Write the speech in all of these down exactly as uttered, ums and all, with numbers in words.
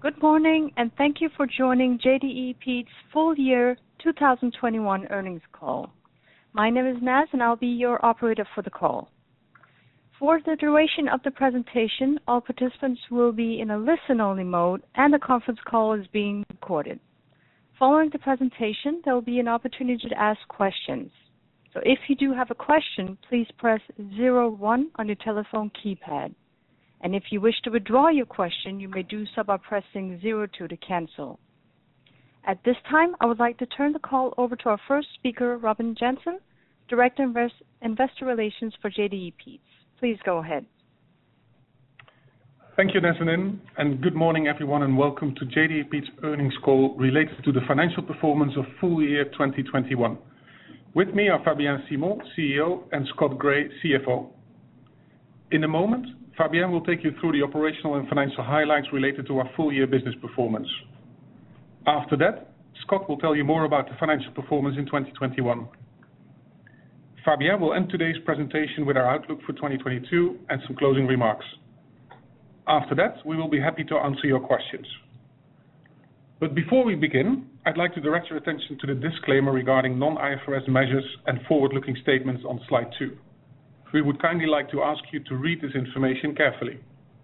Good morning, and thank you for joining J D E Peet's full year two thousand twenty-one earnings call. My name is Naz, and I'll be your operator for the call. For the duration of the presentation, all participants will be in a listen-only mode, and the conference call is being recorded. Following the presentation, there will be an opportunity to ask questions. So if you do have a question, please press zero one on your telephone keypad. And if you wish to withdraw your question, you may do so by pressing zero two to cancel. At this time, I would like to turn the call over to our first speaker, Robin Jansen, Director of Investor Relations for J D E Peet. Please go ahead. Thank you, Nazanin, and good morning, everyone, and welcome to J D E Peet's earnings call related to the financial performance of full year twenty twenty-one. With me are Fabien Simon, C E O, and Scott Gray, C F O. In a moment, Fabien will take you through the operational and financial highlights related to our full year business performance. After that, Scott will tell you more about the financial performance in twenty twenty-one. Fabien will end today's presentation with our outlook for twenty twenty-two and some closing remarks. After that, we will be happy to answer your questions. But before we begin, I'd like to direct your attention to the disclaimer regarding non-I F R S measures and forward-looking statements on slide two. We would kindly like to ask you to read this information carefully.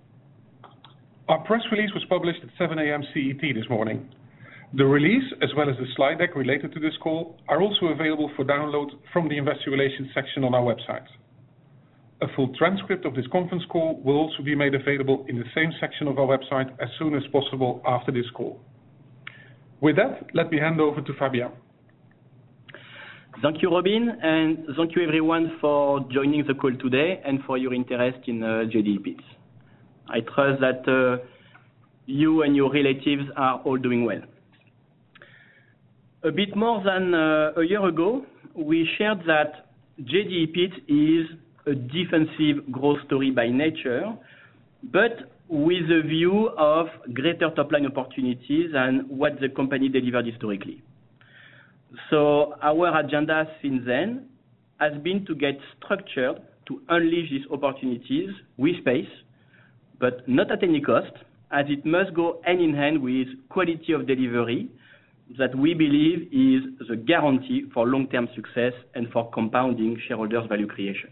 Our press release was published at seven a m C E T this morning. The release, as well as the slide deck related to this call, are also available for download from the Investor Relations section on our website. A full transcript of this conference call will also be made available in the same section of our website as soon as possible after this call. With that, let me hand over to Fabien. Thank you, Robin, and thank you everyone for joining the call today and for your interest in uh, J D E Peet. I trust that uh, you and your relatives are all doing well. A bit more than uh, a year ago, we shared that J D E Peet is a defensive growth story by nature, but with a view of greater top-line opportunities and what the company delivered historically. So our agenda since then has been to get structured to unleash these opportunities with pace, but not at any cost, as it must go hand in hand with quality of delivery that we believe is the guarantee for long-term success and for compounding shareholders' value creation.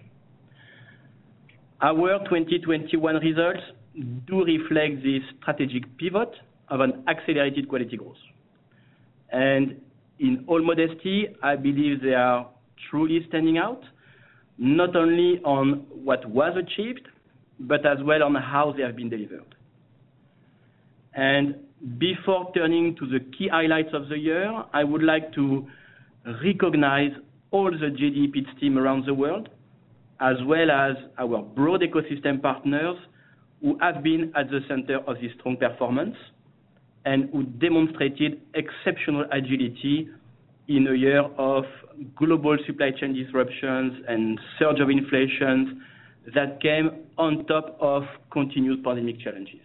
Our twenty twenty-one results do reflect this strategic pivot of an accelerated quality growth. And in all modesty, I believe they are truly standing out, not only on what was achieved, but as well on how they have been delivered. And before turning to the key highlights of the year, I would like to recognize all the J D E Peet team around the world, as well as our broad ecosystem partners who have been at the center of this strong performance and who demonstrated exceptional agility in a year of global supply chain disruptions and surge of inflation that came on top of continued pandemic challenges.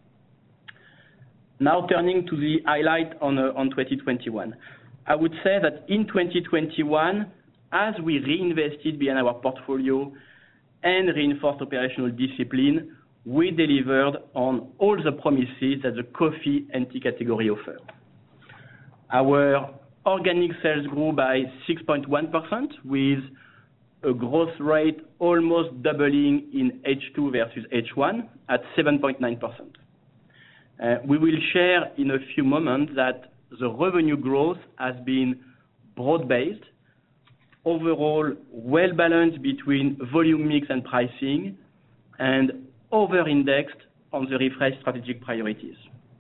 Now turning to the highlight on, uh, on twenty twenty-one. I would say that in twenty twenty-one, as we reinvested behind our portfolio and reinforced operational discipline, we delivered on all the promises that the coffee and tea category offered. Our organic sales grew by six point one percent, with a growth rate almost doubling in H two versus H one at seven point nine percent. Uh, we will share in a few moments that the revenue growth has been broad-based, overall well-balanced between volume mix and pricing, and over-indexed on the refreshed strategic priorities.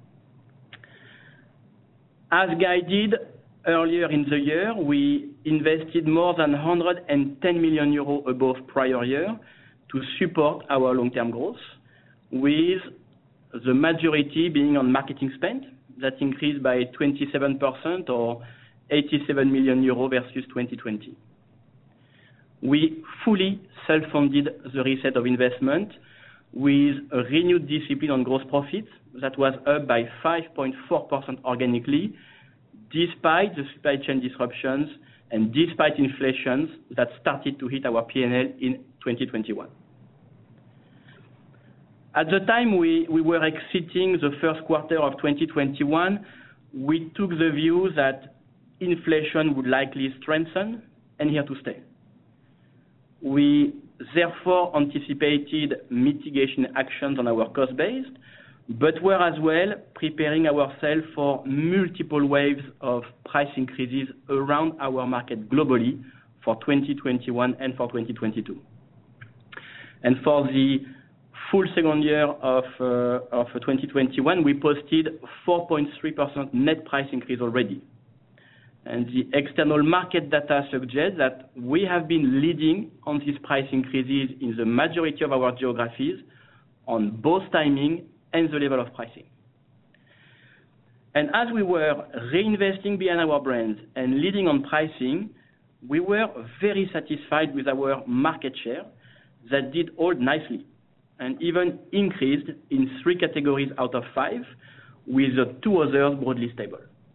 As guided earlier in the year, we invested more than one hundred ten million euros above prior year to support our long-term growth, with the majority being on marketing spend that increased by twenty-seven percent or eighty-seven million euros versus twenty twenty. We fully self-funded the reset of investment with a renewed discipline on gross profits that was up by five point four percent organically, despite the supply chain disruptions and despite inflation that started to hit our P and L in twenty twenty-one. At the time we, we were exiting the first quarter of twenty twenty-one, we took the view that inflation would likely strengthen and here to stay. We therefore anticipated mitigation actions on our cost base, but were as well preparing ourselves for multiple waves of price increases around our market globally for twenty twenty-one and for twenty twenty-two. And for the full second year of, uh, of twenty twenty-one, we posted four point three percent net price increase already. And the external market data suggests that we have been leading on these price increases in the majority of our geographies on both timing and the level of pricing. And as we were reinvesting behind our brands and leading on pricing, we were very satisfied with our market share that did hold nicely and even increased in three categories out of five, with the two others broadly stable.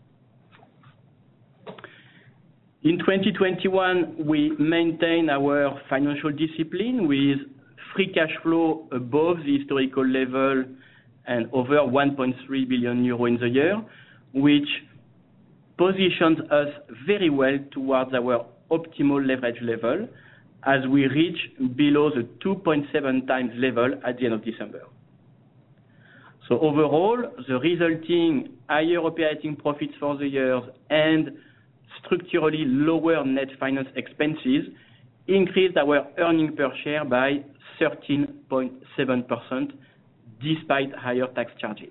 In twenty twenty-one, we maintained our financial discipline with free cash flow above the historical level and over one point three billion euro in the year, which positions us very well towards our optimal leverage level as we reach below the two point seven times level at the end of December. So overall, the resulting higher operating profits for the year and structurally lower net finance expenses increased our earnings per share by thirteen point seven percent despite higher tax charges.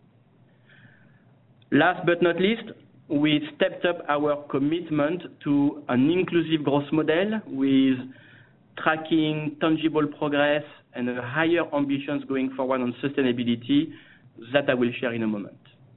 Last but not least, we stepped up our commitment to an inclusive growth model with tracking tangible progress and higher ambitions going forward on sustainability that I will share in a moment.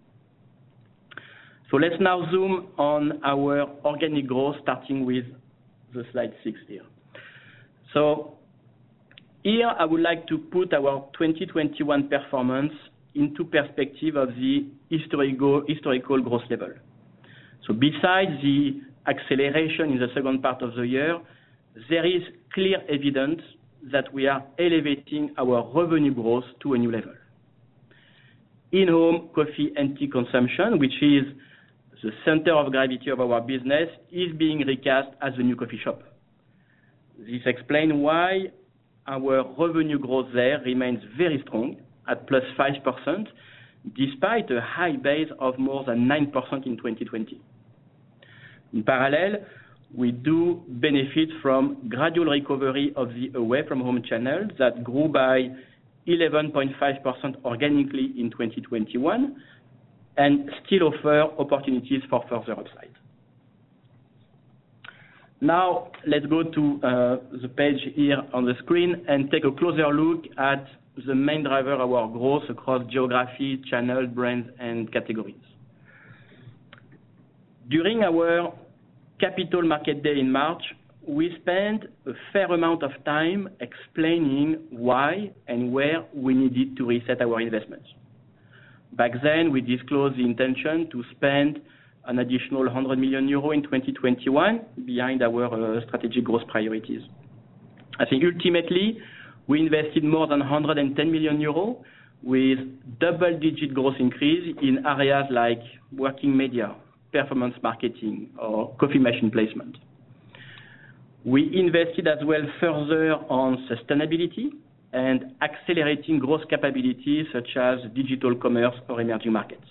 So let's now zoom on our organic growth, starting with the slide six here. So here I would like to put our twenty twenty-one performance into perspective of the historical, historical growth level. So besides the acceleration in the second part of the year, there is clear evidence that we are elevating our revenue growth to a new level. In-home coffee and tea consumption, which is the center of gravity of our business, is being recast as a new coffee shop. This explains why our revenue growth there remains very strong at plus five percent, despite a high base of more than nine percent in twenty twenty. In parallel, we do benefit from gradual recovery of the away-from-home channel that grew by eleven point five percent organically in twenty twenty-one, and still offer opportunities for further upside. Now, let's go to uh, the page here on the screen and take a closer look at the main driver of our growth across geography, channel, brands, and categories. During our Capital Market Day in March, we spent a fair amount of time explaining why and where we needed to reset our investments. Back then, we disclosed the intention to spend an additional one hundred million euro in twenty twenty-one behind our uh, strategic growth priorities. I think ultimately, we invested more than one hundred ten million euro with double-digit growth increase in areas like working media, performance marketing, or coffee machine placement. We invested as well further on sustainability and accelerating growth capabilities such as digital commerce or emerging markets.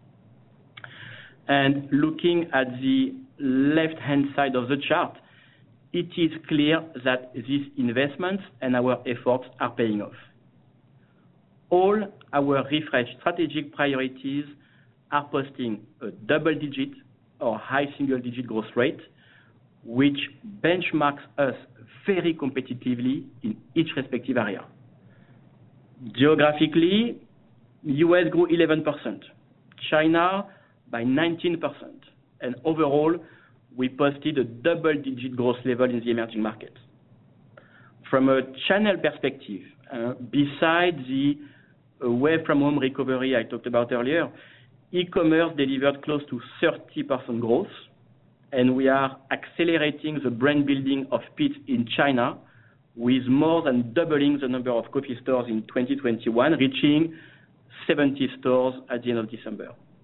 And looking at the left-hand side of the chart, it is clear that these investments and our efforts are paying off. All our refreshed strategic priorities are posting a double-digit or high single-digit growth rate, which benchmarks us very competitively in each respective area. Geographically, U S grew eleven percent, China by nineteen percent, and overall, we posted a double-digit growth level in the emerging markets. From a channel perspective, uh, besides the away-from-home recovery I talked about earlier, e-commerce delivered close to thirty percent growth, and we are accelerating the brand building of Peet's in China with more than doubling the number of coffee stores in twenty twenty-one, reaching seventy stores at the end of December.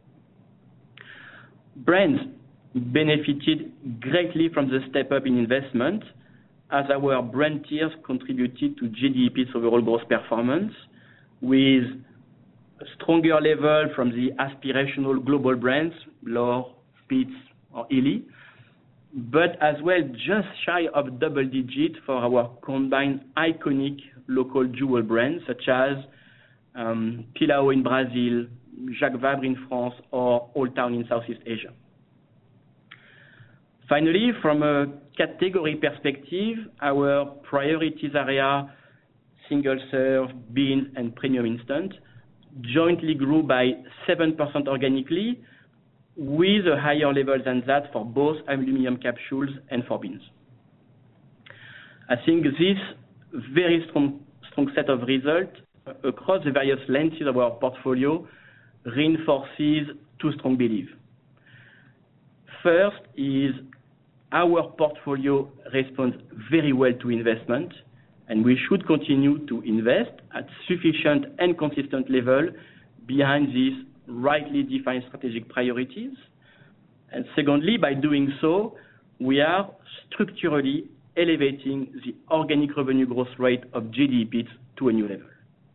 Brands benefited greatly from the step up in investment, as our brand tiers contributed to J D E Peet's overall growth performance, with a stronger level from the aspirational global brands, L'Or, Peet's, or Illy, but as well just shy of double digit for our combined iconic local jewel brands such as um, Pilão in Brazil, Jacques Vabre in France, or Old Town in Southeast Asia. Finally, from a category perspective, our priorities area, single serve, bean, and premium instant, jointly grew by seven percent organically, with a higher level than that for both aluminum capsules and for beans. I think this very strong, strong set of results across the various lenses of our portfolio reinforces two strong beliefs. First is our portfolio responds very well to investment, and we should continue to invest at sufficient and consistent level behind these rightly defined strategic priorities. And secondly, by doing so, we are structurally elevating the organic revenue growth rate of J D E Peet's to a new level.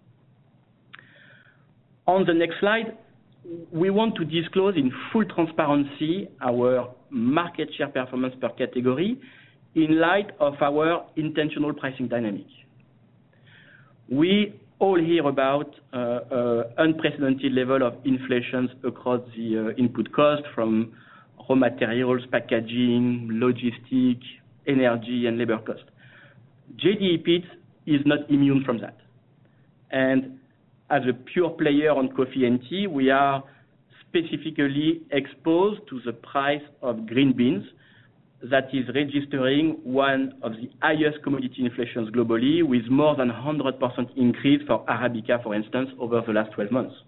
On the next slide, we want to disclose in full transparency our market share performance per category in light of our intentional pricing dynamic. We all hear about uh, uh, unprecedented level of inflations across the uh, input cost, from raw materials, packaging, logistics, energy, and labor cost. J D E Peet's is not immune from that. And as a pure player on coffee and tea, we are specifically exposed to the price of green beans that is registering one of the highest commodity inflations globally, with more than one hundred percent increase for Arabica, for instance, over the last twelve months.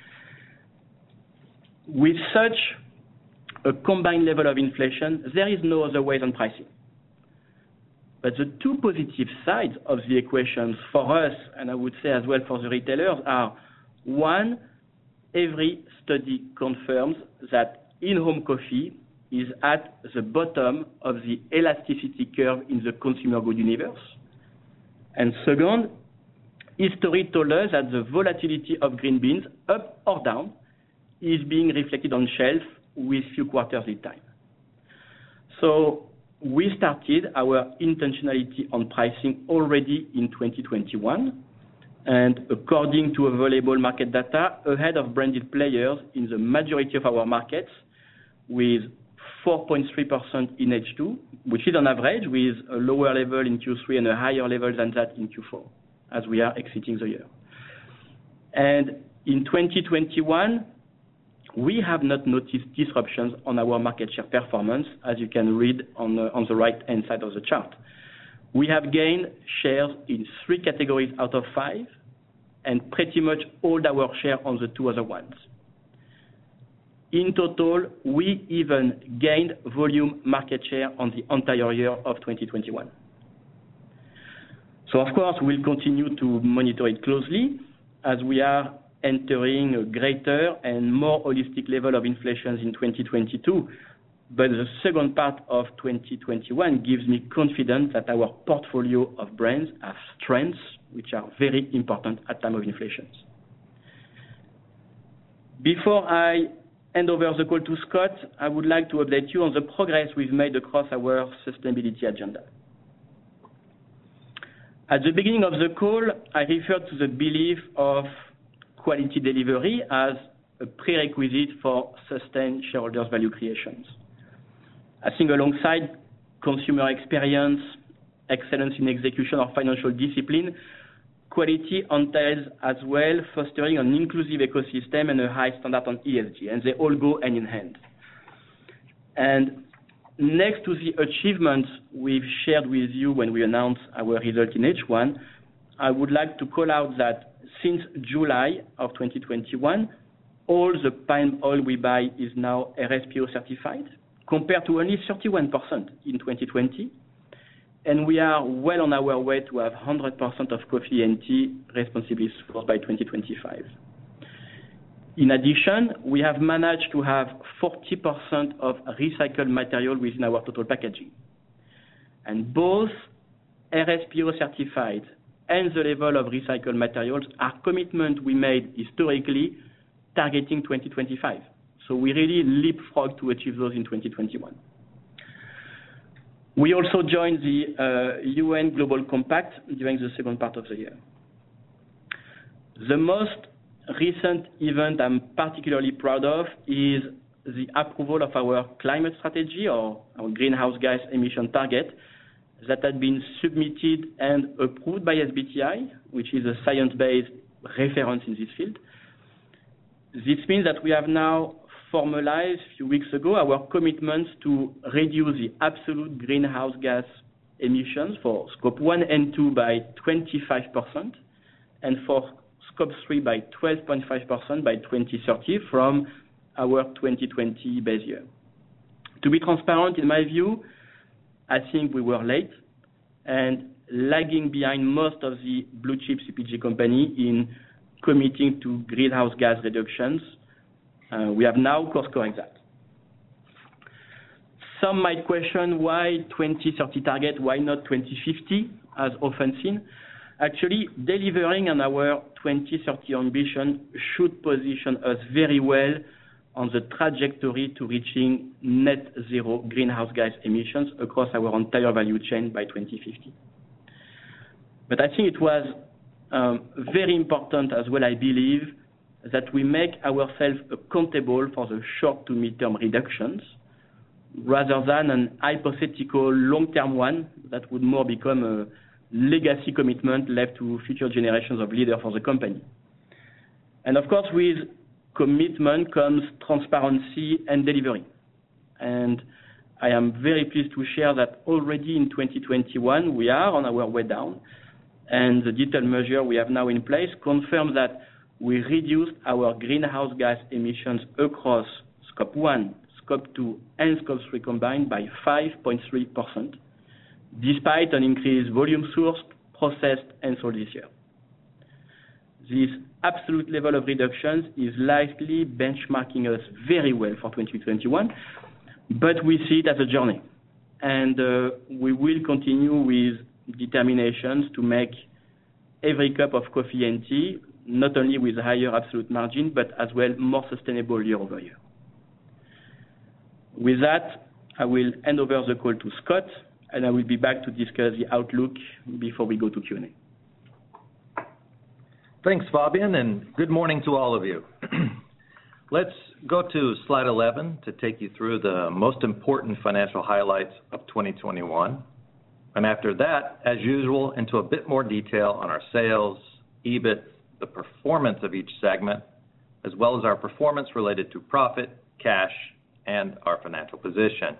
With such a combined level of inflation, there is no other way than pricing. But the two positive sides of the equations for us, and I would say as well for the retailers, are one, every study confirms that in-home coffee is at the bottom of the elasticity curve in the consumer good universe. And second, history told us that the volatility of green beans, up or down, is being reflected on shelf with few quarters lead time. So we started our intentionality on pricing already in twenty twenty-one, and according to available market data, ahead of branded players in the majority of our markets, with four point three percent in H two, which is on average, with a lower level in Q three and a higher level than that in Q four, as we are exiting the year. And in twenty twenty-one, we have not noticed disruptions on our market share performance, as you can read on the, on the right-hand side of the chart. We have gained shares in three categories out of five, and pretty much all our share on the two other ones. In total, we even gained volume market share on the entire year of twenty twenty-one. So, of course, we'll continue to monitor it closely as we are entering a greater and more holistic level of inflation in twenty twenty-two. But the second part of twenty twenty-one gives me confidence that our portfolio of brands have strengths which are very important at time of inflation. Before I hand over the call to Scott, I would like to update you on the progress we've made across our sustainability agenda. At the beginning of the call, I referred to the belief of quality delivery as a prerequisite for sustained shareholders' value creations. I think alongside consumer experience, excellence in execution, or financial discipline, quality entails as well fostering an inclusive ecosystem and a high standard on E S G, and they all go hand in hand. And next to the achievements we've shared with you when we announced our result in H one, I would like to call out that since July of twenty twenty-one, all the palm oil we buy is now R S P O certified, compared to only thirty-one percent in twenty twenty. and we are well on our way to have one hundred percent of coffee and tea responsibly sourced by twenty twenty-five. In addition, we have managed to have forty percent of recycled material within our total packaging. And both R S P O certified and the level of recycled materials are commitment we made historically targeting twenty twenty-five. So we really leapfrog to achieve those in twenty twenty-one. We also joined the uh, U N Global Compact during the second part of the year. The most recent event I'm particularly proud of is the approval of our climate strategy, or our greenhouse gas emission target, that had been submitted and approved by S B T I, which is a science-based reference in this field. This means that we have now formalized a few weeks ago our commitments to reduce the absolute greenhouse gas emissions for scope one and two by twenty-five percent and for scope three by twelve point five percent by twenty thirty from our twenty twenty base year. To be transparent, in my view, I think we were late and lagging behind most of the blue chip C P G company in committing to greenhouse gas reductions. Uh, we have now course correct that. Some might question why twenty thirty target, why not twenty fifty, as often seen. Actually, delivering on our twenty thirty ambition should position us very well on the trajectory to reaching net zero greenhouse gas emissions across our entire value chain by twenty fifty. But I think it was um, very important as well, I believe, that we make ourselves accountable for the short to mid-term reductions rather than an hypothetical long-term one that would more become a legacy commitment left to future generations of leaders for the company. And of course, with commitment comes transparency and delivery. And I am very pleased to share that already in twenty twenty-one, we are on our way down. And the detailed measure we have now in place confirms that we reduced our greenhouse gas emissions across scope one, scope two, and scope three combined by five point three percent, despite an increased volume sourced, processed, and sold this year. This absolute level of reductions is likely benchmarking us very well for twenty twenty-one, but we see it as a journey. And uh, we will continue with determinations to make every cup of coffee and tea not only with higher absolute margin, but as well more sustainable year over year. With that, I will hand over the call to Scott, and I will be back to discuss the outlook before we go to Q and A. Thanks, Fabien, and good morning to all of you. Let's go to slide eleven to take you through the most important financial highlights of twenty twenty-one. And after that, as usual, into a bit more detail on our sales, E B I T, the performance of each segment, as well as our performance related to profit, cash, and our financial position.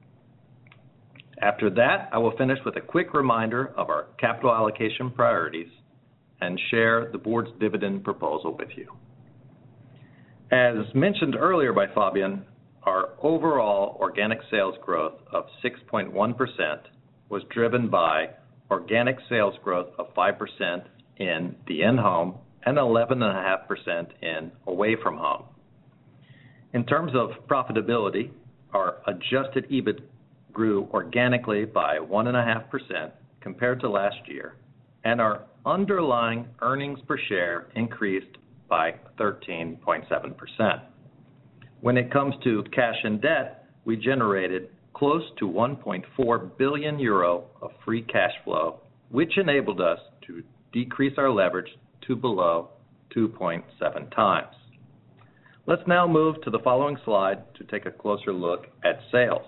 After that, I will finish with a quick reminder of our capital allocation priorities and share the board's dividend proposal with you. As mentioned earlier by Fabien, our overall organic sales growth of six point one percent was driven by organic sales growth of five percent in the in-home and eleven point five percent in away from home. In terms of profitability, our adjusted E B I T grew organically by one point five percent compared to last year, and our underlying earnings per share increased by thirteen point seven percent. When it comes to cash and debt, we generated close to one point four billion euro of free cash flow, which enabled us to decrease our leverage to below two point seven times. Let's now move to the following slide to take a closer look at sales.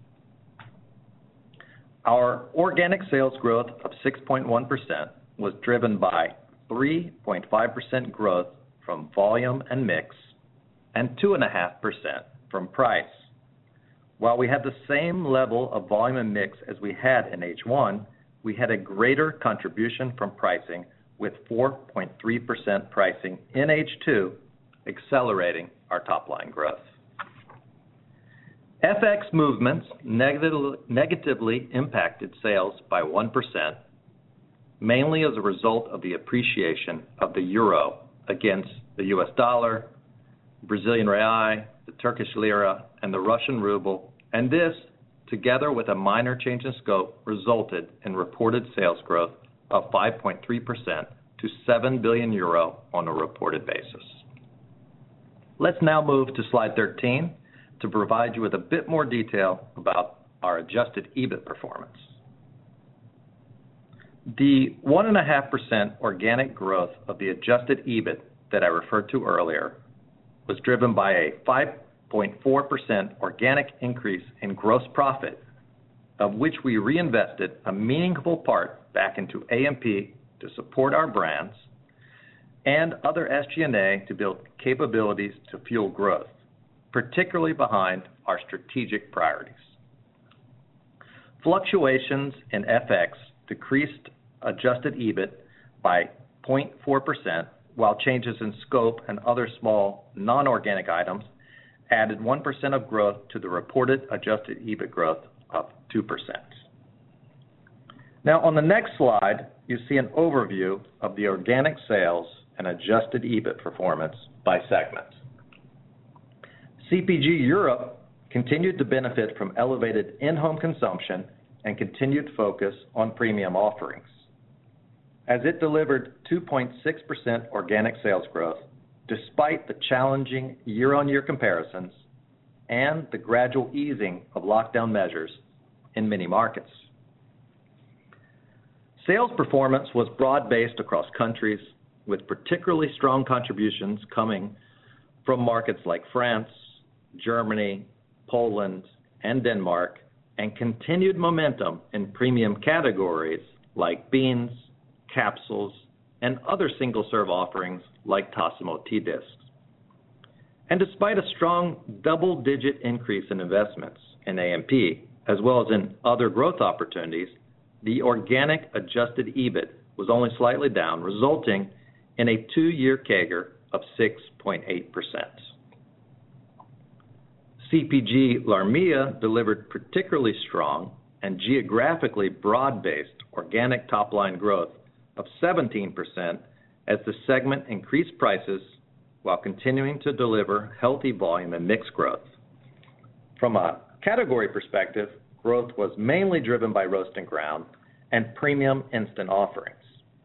Our organic sales growth of six point one percent was driven by three point five percent growth from volume and mix and two point five percent from price. While we had the same level of volume and mix as we had in H one, we had a greater contribution from pricing with four point three percent pricing in H two, accelerating our top-line growth. F X movements negatively, negatively impacted sales by one percent, mainly as a result of the appreciation of the euro against the U S dollar, Brazilian real, the Turkish lira, and the Russian ruble, and this, together with a minor change in scope, resulted in reported sales growth of five point three percent to seven billion euro on a reported basis. Let's now move to slide thirteen to provide you with a bit more detail about our adjusted EBIT performance. The one point five percent organic growth of the adjusted EBIT that I referred to earlier was driven by a five point four percent organic increase in gross profit, of which we reinvested a meaningful part back into A M P to support our brands and other S G and A to build capabilities to fuel growth, particularly behind our strategic priorities. Fluctuations in F X decreased adjusted EBIT by zero point four percent, while changes in scope and other small non-organic items added one percent of growth to the reported adjusted EBIT growth of two percent. Now on the next slide, you see an overview of the organic sales and adjusted EBIT performance by segment. C P G Europe continued to benefit from elevated in-home consumption and continued focus on premium offerings, as it delivered two point six percent organic sales growth despite the challenging year-on-year comparisons and the gradual easing of lockdown measures in many markets. Sales performance was broad-based across countries, with particularly strong contributions coming from markets like France, Germany, Poland, and Denmark, and continued momentum in premium categories like beans, capsules, and other single-serve offerings like Tassimo tea discs. And despite a strong double-digit increase in investments in A M P, as well as in other growth opportunities, the organic adjusted EBIT was only slightly down, resulting in a two-year C A G R of six point eight percent. C P G LARMEA delivered particularly strong and geographically broad-based organic top-line growth of seventeen percent as the segment increased prices while continuing to deliver healthy volume and mix growth. From a category perspective, growth was mainly driven by roast and ground and premium instant offerings.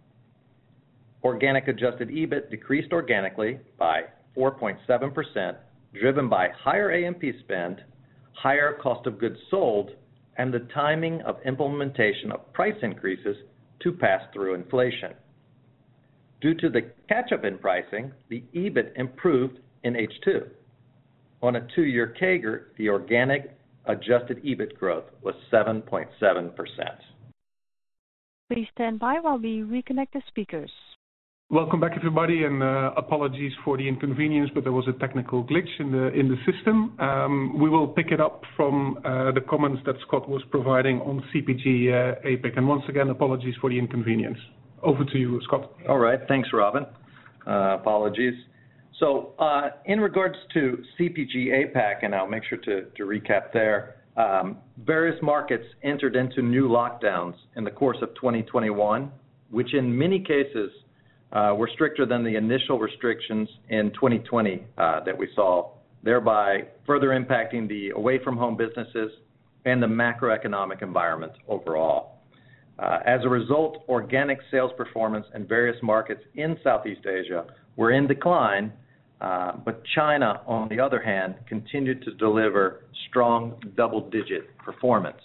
Organic adjusted EBIT decreased organically by four point seven percent, driven by higher A M P spend, higher cost of goods sold, and the timing of implementation of price increases to pass through inflation. Due to the catch-up in pricing, the EBIT improved in H two. On a two-year C A G R, the organic adjusted EBIT growth was seven point seven percent. Please stand by while we reconnect the speakers. Welcome back, everybody, and uh, apologies for the inconvenience, but there was a technical glitch in the in the system. Um, we will pick it up from uh, the comments that Scott was providing on C P G uh, APAC, and once again, apologies for the inconvenience. Over to you, Scott. All right, thanks, Robin. Uh, apologies. So, uh, in regards to C P G APAC, and I'll make sure to, to recap there, um, various markets entered into new lockdowns in the course of twenty twenty-one, which in many cases Uh, were stricter than the initial restrictions in twenty twenty uh, that we saw, thereby further impacting the away-from-home businesses and the macroeconomic environment overall. Uh, as a result, organic sales performance in various markets in Southeast Asia were in decline, uh, but China, on the other hand, continued to deliver strong double-digit performance.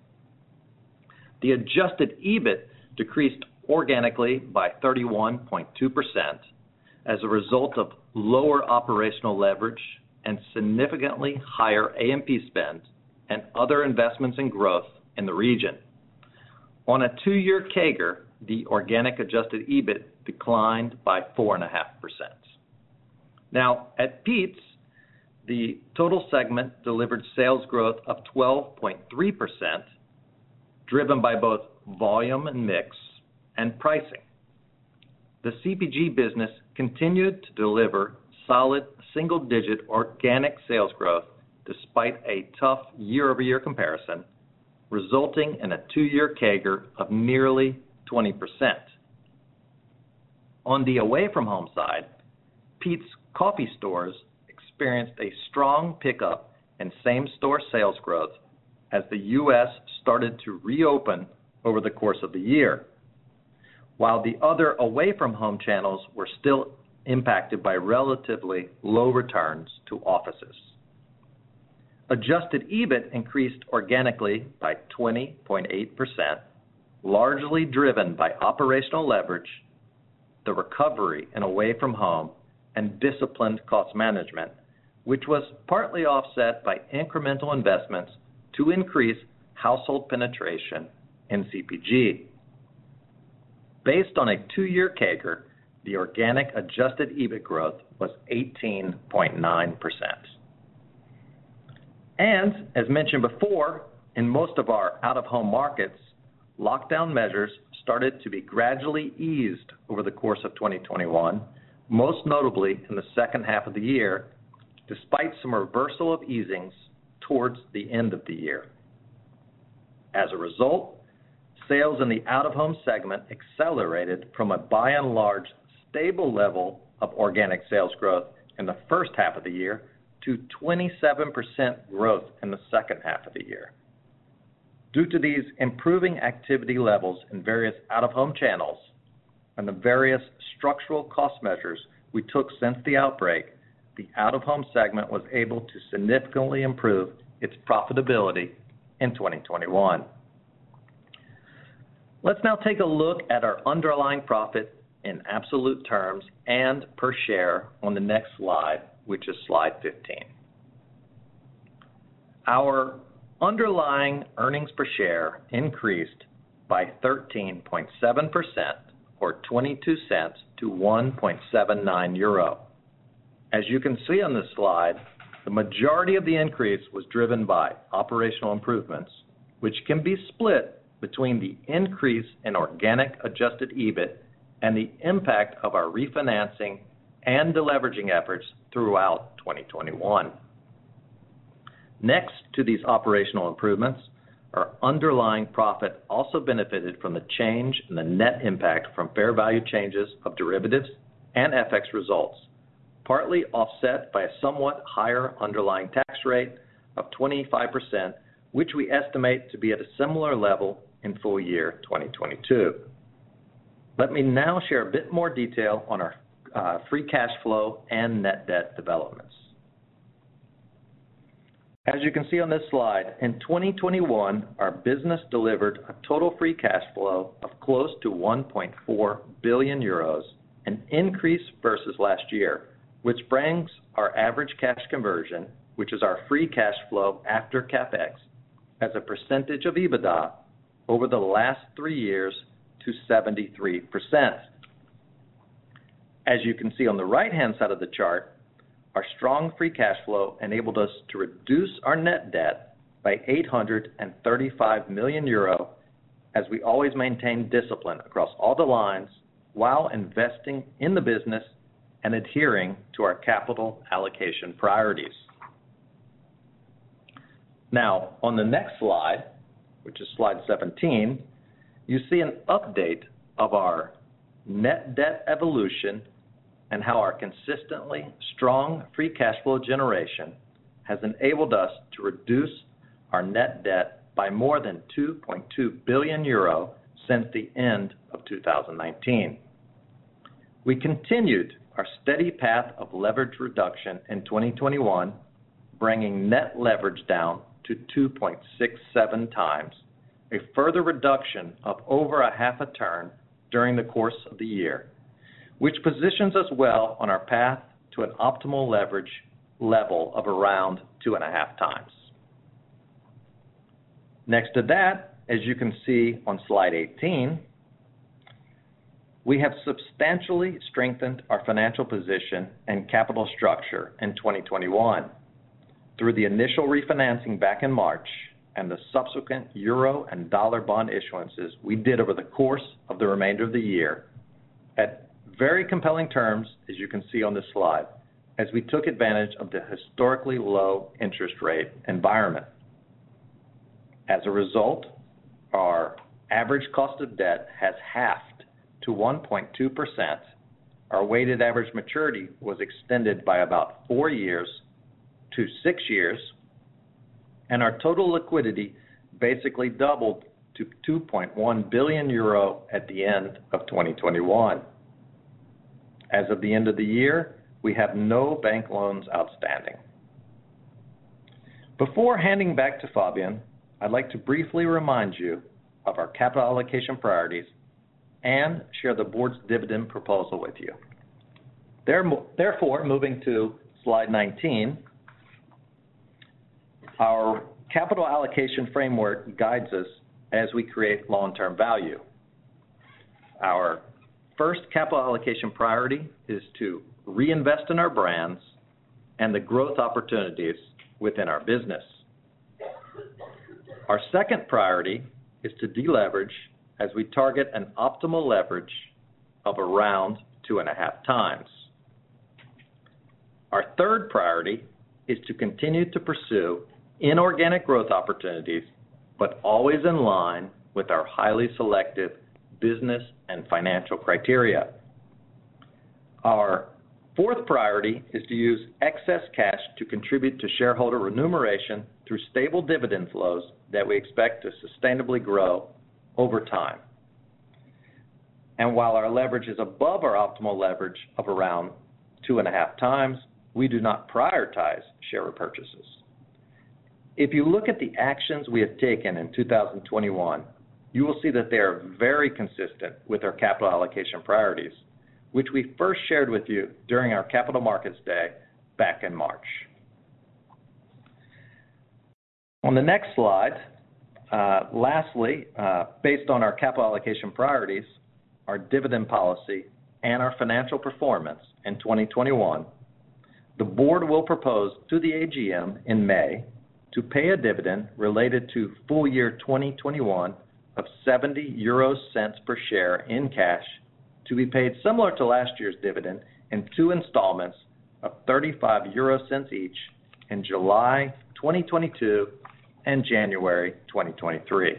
The adjusted EBIT decreased organically by thirty-one point two percent as a result of lower operational leverage and significantly higher A M P spend and other investments in growth in the region. On a two-year C A G R, the organic adjusted EBIT declined by four point five percent. Now, at Peet's, the total segment delivered sales growth of twelve point three percent, driven by both volume and mix, and pricing. The C P G business continued to deliver solid single-digit organic sales growth despite a tough year-over-year comparison, resulting in a two-year C A G R of nearly twenty percent. On the away-from-home side, Peet's Coffee stores experienced a strong pickup in same-store sales growth as the U S started to reopen over the course of the year, while the other away-from-home channels were still impacted by relatively low returns to offices. Adjusted EBIT increased organically by twenty point eight percent, largely driven by operational leverage, the recovery in away-from-home, and disciplined cost management, which was partly offset by incremental investments to increase household penetration in C P G. Based on a two-year C A G R, the organic adjusted EBIT growth was eighteen point nine percent. And, as mentioned before, in most of our out-of-home markets, lockdown measures started to be gradually eased over the course of twenty twenty-one, most notably in the second half of the year, despite some reversal of easings towards the end of the year. As a result, sales in the out-of-home segment accelerated from a by and large stable level of organic sales growth in the first half of the year to twenty-seven percent growth in the second half of the year. Due to these improving activity levels in various out-of-home channels and the various structural cost measures we took since the outbreak, the out-of-home segment was able to significantly improve its profitability in twenty twenty-one. Let's now take a look at our underlying profit in absolute terms and per share on the next slide, which is slide fifteen. Our underlying earnings per share increased by thirteen point seven percent or twenty-two cents to one point seven nine euro. As you can see on this slide, the majority of the increase was driven by operational improvements, which can be split between the increase in organic adjusted EBIT and the impact of our refinancing and deleveraging efforts throughout twenty twenty-one. Next to these operational improvements, our underlying profit also benefited from the change in the net impact from fair value changes of derivatives and F X results, partly offset by a somewhat higher underlying tax rate of twenty-five percent, which we estimate to be at a similar level in full year twenty twenty-two. Let me now share a bit more detail on our uh, free cash flow and net debt developments. As you can see on this slide, in twenty twenty-one, our business delivered a total free cash flow of close to one point four billion euros, an increase versus last year, which brings our average cash conversion, which is our free cash flow after CapEx, as a percentage of EBITDA over the last three years to seventy-three percent. As you can see on the right-hand side of the chart, our strong free cash flow enabled us to reduce our net debt by eight hundred thirty-five million euro, as we always maintain discipline across all the lines while investing in the business and adhering to our capital allocation priorities. Now, on the next slide, which is slide seventeen, you see an update of our net debt evolution and how our consistently strong free cash flow generation has enabled us to reduce our net debt by more than two point two billion euro since the end of two thousand nineteen. We continued our steady path of leverage reduction in twenty twenty-one, bringing net leverage down to two point six seven times, a further reduction of over a half a turn during the course of the year, which positions us well on our path to an optimal leverage level of around two and a half times. Next to that, as you can see on slide eighteen, we have substantially strengthened our financial position and capital structure in twenty twenty-one through the initial refinancing back in March and the subsequent euro and dollar bond issuances we did over the course of the remainder of the year at very compelling terms, as you can see on this slide, as we took advantage of the historically low interest rate environment. As a result, our average cost of debt has halved to one point two percent. Our weighted average maturity was extended by about four years to six years, and our total liquidity basically doubled to two point one billion euro at the end of twenty twenty-one. As of the end of the year, we have no bank loans outstanding. Before handing back to Fabien, I'd like to briefly remind you of our capital allocation priorities and share the board's dividend proposal with you. Therefore, moving to slide nineteen, our capital allocation framework guides us as we create long-term value. Our first capital allocation priority is to reinvest in our brands and the growth opportunities within our business. Our second priority is to deleverage as we target an optimal leverage of around two and a half times. Our third priority is to continue to pursue inorganic growth opportunities, but always in line with our highly selective business and financial criteria. Our fourth priority is to use excess cash to contribute to shareholder remuneration through stable dividend flows that we expect to sustainably grow over time. And while our leverage is above our optimal leverage of around two and a half times, we do not prioritize share repurchases. If you look at the actions we have taken in two thousand twenty-one, you will see that they are very consistent with our capital allocation priorities, which we first shared with you during our Capital Markets Day back in March. On the next slide, uh, lastly, uh, based on our capital allocation priorities, our dividend policy, and our financial performance in twenty twenty-one, the board will propose to the A G M in May to pay a dividend related to full year twenty twenty-one of seventy euro cents per share in cash, to be paid similar to last year's dividend in two installments of thirty-five euro cents each in July twenty twenty-two and January twenty twenty-three.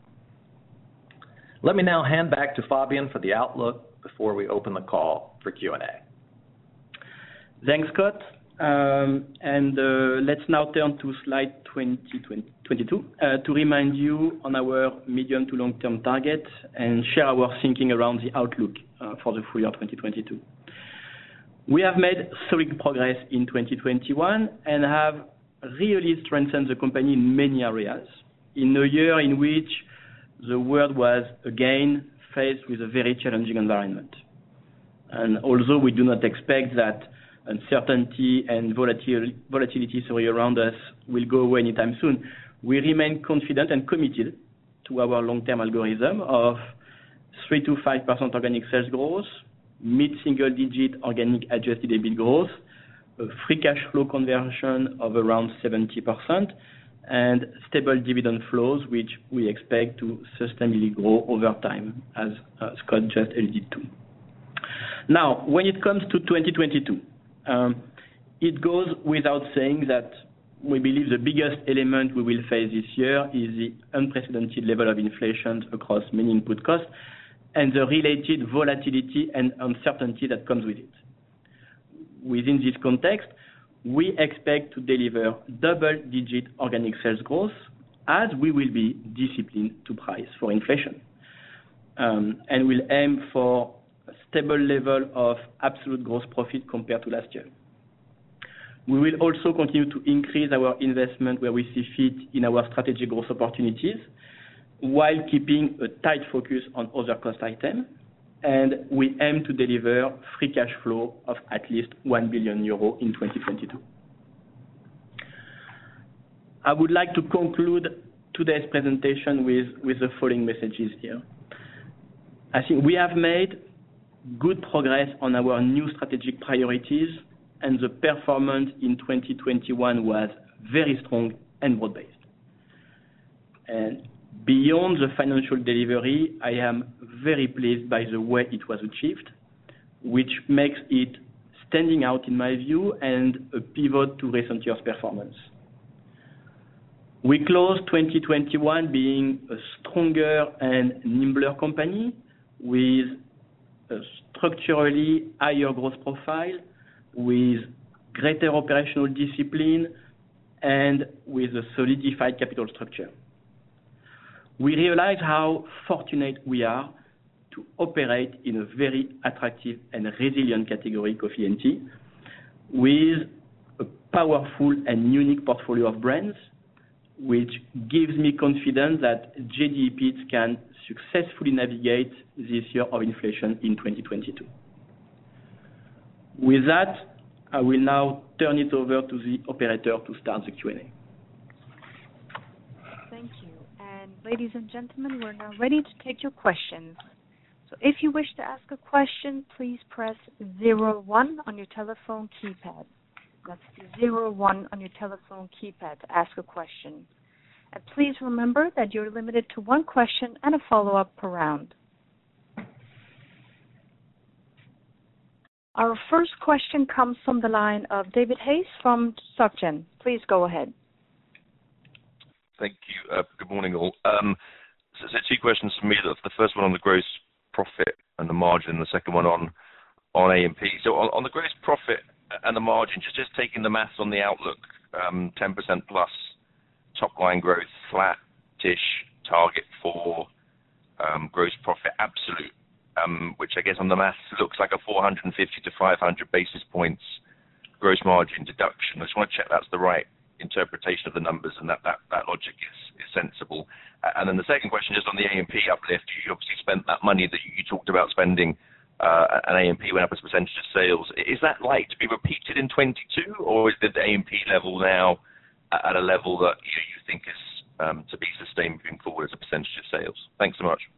Let me now hand back to Fabien for the outlook before we open the call for Q and A. Thanks, Scott. Um, and uh, let's now turn to slide twenty, twenty-two uh, to remind you on our medium to long-term target and share our thinking around the outlook uh, for the full year twenty twenty-two. We have made solid progress in twenty twenty-one and have really strengthened the company in many areas in a year in which the world was again faced with a very challenging environment. And although we do not expect that uncertainty and volatility, volatility sorry, around us will go away anytime soon, we remain confident and committed to our long-term algorithm of three to five percent organic sales growth, mid-single-digit organic adjusted EBIT growth, a free cash flow conversion of around seventy percent, and stable dividend flows, which we expect to sustainably grow over time, as uh, Scott just alluded to. Now, when it comes to twenty twenty-two, Um, it goes without saying that we believe the biggest element we will face this year is the unprecedented level of inflation across many input costs and the related volatility and uncertainty that comes with it. Within this context, we expect to deliver double-digit organic sales growth as we will be disciplined to price for inflation. Um, and we'll aim for a stable level of absolute gross profit compared to last year. We will also continue to increase our investment where we see fit in our strategic growth opportunities, while keeping a tight focus on other cost items, and we aim to deliver free cash flow of at least one billion euro in twenty twenty-two. I would like to conclude today's presentation with, with the following messages here. I think we have made good progress on our new strategic priorities, and the performance in twenty twenty-one was very strong and broad-based. And beyond the financial delivery, I am very pleased by the way it was achieved, which makes it standing out in my view and a pivot to recent years' performance. We closed twenty twenty-one being a stronger and nimbler company with a structurally higher growth profile, with greater operational discipline, and with a solidified capital structure. We realize how fortunate we are to operate in a very attractive and resilient category, coffee and tea, with a powerful and unique portfolio of brands, which gives me confidence that J D E Peet's can successfully navigate this year of inflation in twenty twenty-two. With that, I will now turn it over to the operator to start the Q and A. Thank you. And ladies and gentlemen, we're now ready to take your questions. So if you wish to ask a question, please press zero one on your telephone keypad. That's zero one on your telephone keypad to ask a question. And please remember that you're limited to one question and a follow-up per round. Our first question comes from the line of David Hayes from SocGen. Please go ahead. Thank you. Uh, good morning, all. Um, so, so two questions from me. The first one on the gross profit and the margin, the second one on on A and P. So on, on the gross profit and the margin, just, just taking the maths on the outlook, um, ten percent plus top line growth, flat-ish target for um, gross profit absolute, um, which I guess on the maths looks like a four hundred fifty to five hundred basis points gross margin deduction. I just want to check that's the right interpretation of the numbers and that, that, that logic is, is sensible. Uh, and then the second question, just on the A and P uplift, you obviously spent that money that you, you talked about spending, uh, and A and P went up as a percentage of sales. Is that like to be repeated in twenty-two, or is the A and P level now at a level that you, you think is um, to be sustained moving forward as a percentage of sales? Thanks so much.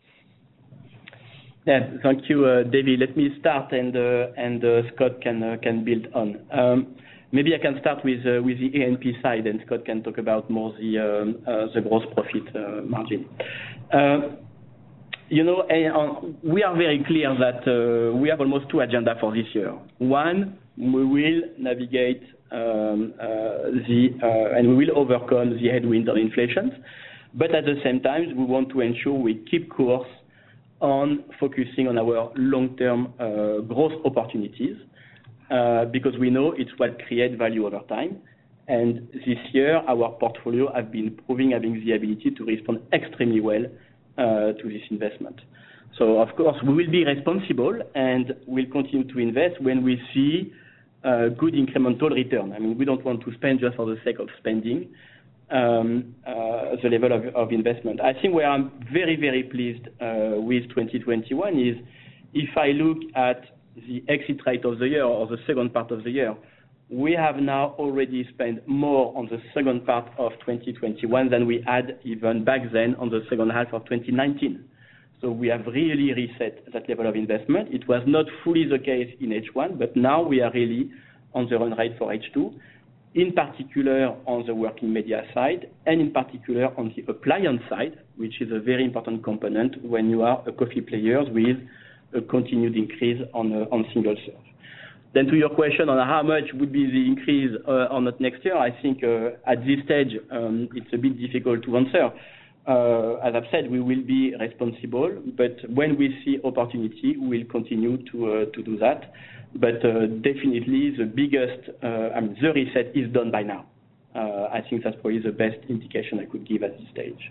Yeah, thank you, uh, David. Let me start, and uh, and uh, Scott can uh, can build on. Um, maybe I can start with uh, with the A and P side, and Scott can talk about more the um, uh, the gross profit uh, margin. Uh, you know, uh, we are very clear that uh, we have almost two agendas for this year. One, we will navigate um, uh, the uh, and we will overcome the headwinds of inflation, but at the same time, we want to ensure we keep course on focusing on our long-term uh, growth opportunities, uh, because we know it's what creates value over time. And this year, our portfolio have been proving having the ability to respond extremely well uh, to this investment. So, of course, we will be responsible and we'll continue to invest when we see uh, good incremental return. I mean, we don't want to spend just for the sake of spending. Um, uh, the level of, of investment. I think where I'm very, very pleased uh, with twenty twenty-one is if I look at the exit rate of the year or the second part of the year, we have now already spent more on the second part of twenty twenty-one than we had even back then on the second half of twenty nineteen. So we have really reset that level of investment. It was not fully the case in H one, but now we are really on the run rate for H two. In particular on the working media side, and in particular on the appliance side, which is a very important component when you are a coffee player with a continued increase on uh, on single serve. Then to your question on how much would be the increase uh, on that next year, I think uh, at this stage um, it's a bit difficult to answer. Uh, as I've said, we will be responsible, but when we see opportunity, we'll continue to uh, to do that. But uh, definitely the biggest, uh, I mean, the reset is done by now. Uh, I think that's probably the best indication I could give at this stage.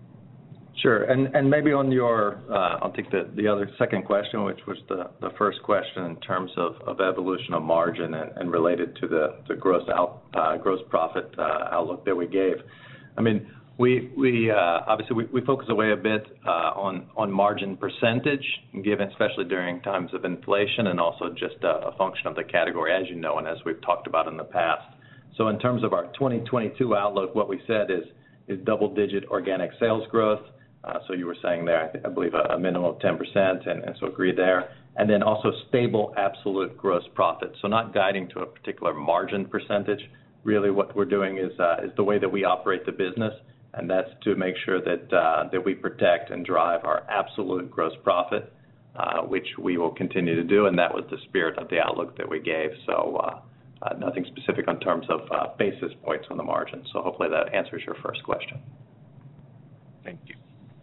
Sure, and and maybe on your, uh, I'll take the, the other second question, which was the, the first question in terms of, of evolution of margin and, and related to the, the gross out, uh, gross profit uh, outlook that we gave. I mean, We we uh, obviously we, we focus away a bit uh, on on margin percentage, given especially during times of inflation, and also just a, a function of the category, as you know, and as we've talked about in the past. So in terms of our twenty twenty-two outlook, what we said is is double-digit organic sales growth. Uh, so you were saying there, I, think, I believe, a, a minimum of ten percent, and, and so agree there. And then also stable absolute gross profit. So not guiding to a particular margin percentage. Really, what we're doing is uh, is the way that we operate the business. And that's to make sure that uh, that we protect and drive our absolute gross profit, uh, which we will continue to do, and that was the spirit of the outlook that we gave. So uh, uh, nothing specific in terms of uh, basis points on the margin. So hopefully that answers your first question. Thank you.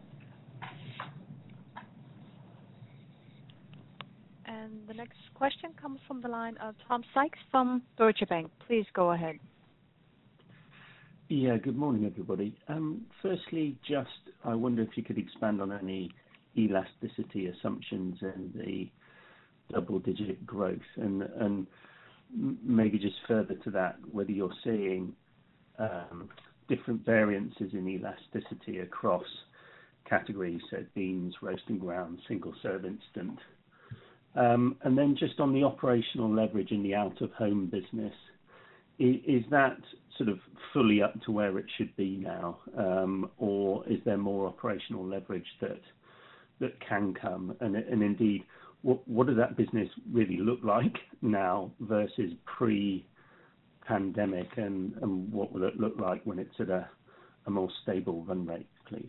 And the next question comes from the line of Tom Sykes from Deutsche Bank. Please go ahead. Yeah, good morning, everybody. Um, firstly, just I wonder if you could expand on any elasticity assumptions and the double-digit growth, and, and maybe just further to that, whether you're seeing um, different variances in elasticity across categories, so beans, roast and ground, single-serve instant. Um, and then just on the operational leverage in the out-of-home business, is, is that sort of fully up to where it should be now, um, or is there more operational leverage that that can come? And, and indeed, what, what does that business really look like now versus pre-pandemic, and, and what will it look like when it's at a, a more stable run rate, please?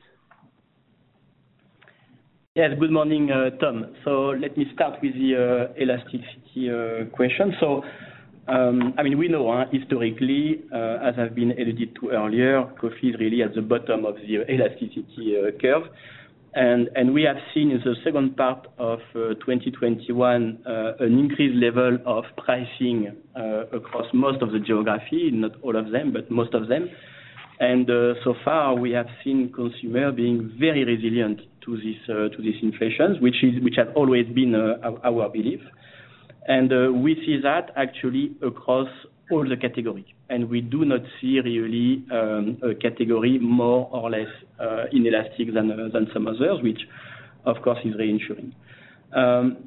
Yes, good morning, uh, Tom. So let me start with the uh, elasticity uh, question. So, um, I mean, we know uh, historically, uh, as I've been alluded to earlier, coffee is really at the bottom of the elasticity uh, curve. And, and we have seen in the second part of uh, twenty twenty-one uh, an increased level of pricing uh, across most of the geography, not all of them, but most of them. And uh, so far, we have seen consumer being very resilient to this uh, to this inflation, which is which has always been uh, our, our belief. And uh, we see that actually across all the categories. And we do not see really um, a category more or less uh, inelastic than uh, than some others, which of course is reassuring. Um,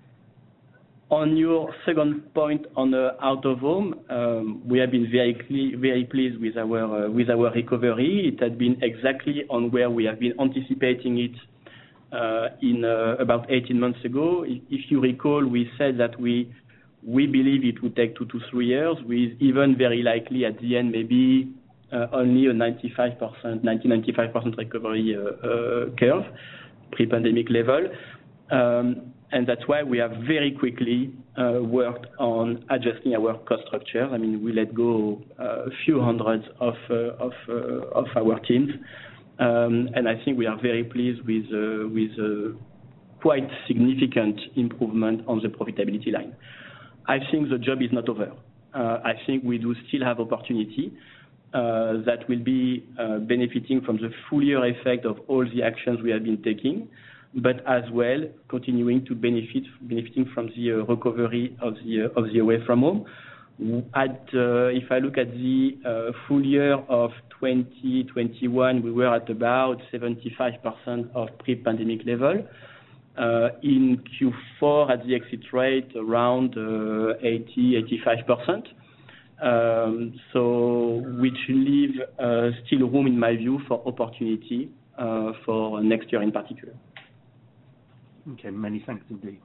On your second point on the out of home, um, we have been very cle- very pleased with our uh, with our recovery. It had been exactly on where we have been anticipating it uh, in uh, about eighteen months ago. If, if you recall, we said that we we believe it would take two to three years, with even very likely at the end maybe uh, only a ninety-five percent, ninety, ninety-five percent recovery uh, uh, curve, pre-pandemic level. Um, And that's why we have very quickly uh, worked on adjusting our cost structure. I mean, we let go uh, a few hundreds of uh, of, uh, of our teams, um, and I think we are very pleased with uh, with uh, quite significant improvement on the profitability line. I think the job is not over. Uh, I think we do still have opportunity uh, that will be uh, benefiting from the full year effect of all the actions we have been taking, but as well continuing to benefit benefiting from the uh, recovery of the uh, of the away from home. At uh, if I look at the uh, full year of twenty twenty-one, we were at about seventy-five percent of pre-pandemic level. Uh, in Q four, at the exit rate, around uh, eighty, eighty-five percent. Um, so, which leave uh, still room, in my view, for opportunity uh, for next year in particular. Okay, many thanks indeed.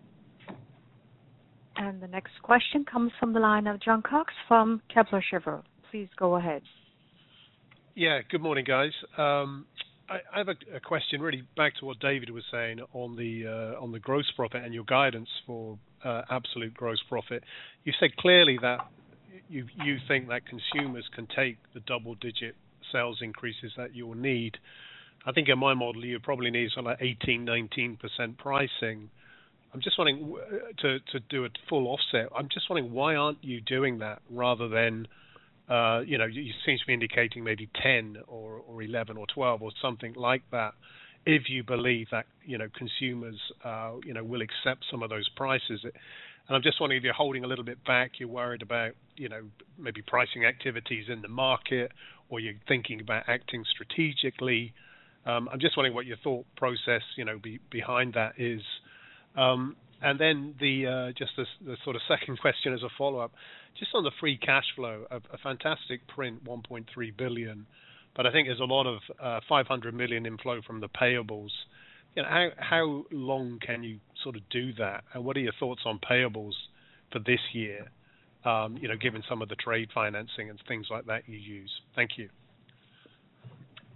And the next question comes from the line of John Cox from Kepler Cheuvreux. Please go ahead. Yeah, good morning, guys. Um, I, I have a, a question really back to what David was saying on the uh, on the gross profit and your guidance for uh, absolute gross profit. You said clearly that you you think that consumers can take the double-digit sales increases that you'll need. I think in my model, you probably need something like eighteen, nineteen percent pricing. I'm just wondering, to, to do a full offset, I'm just wondering why aren't you doing that rather than, uh, you know, you, you seem to be indicating maybe ten or, or eleven or twelve or something like that, if you believe that, you know, consumers, uh, you know, will accept some of those prices. And I'm just wondering if you're holding a little bit back, you're worried about, you know, maybe pricing activities in the market, or you're thinking about acting strategically. Um, I'm just wondering what your thought process, you know, be, behind that is. Um, and then the uh, just the, the sort of second question as a follow-up, just on the free cash flow, a, a fantastic print, one point three billion, but I think there's a lot of uh, five hundred million inflow from the payables. You know, how how long can you sort of do that, and what are your thoughts on payables for this year? Um, you know, given some of the trade financing and things like that you use. Thank you.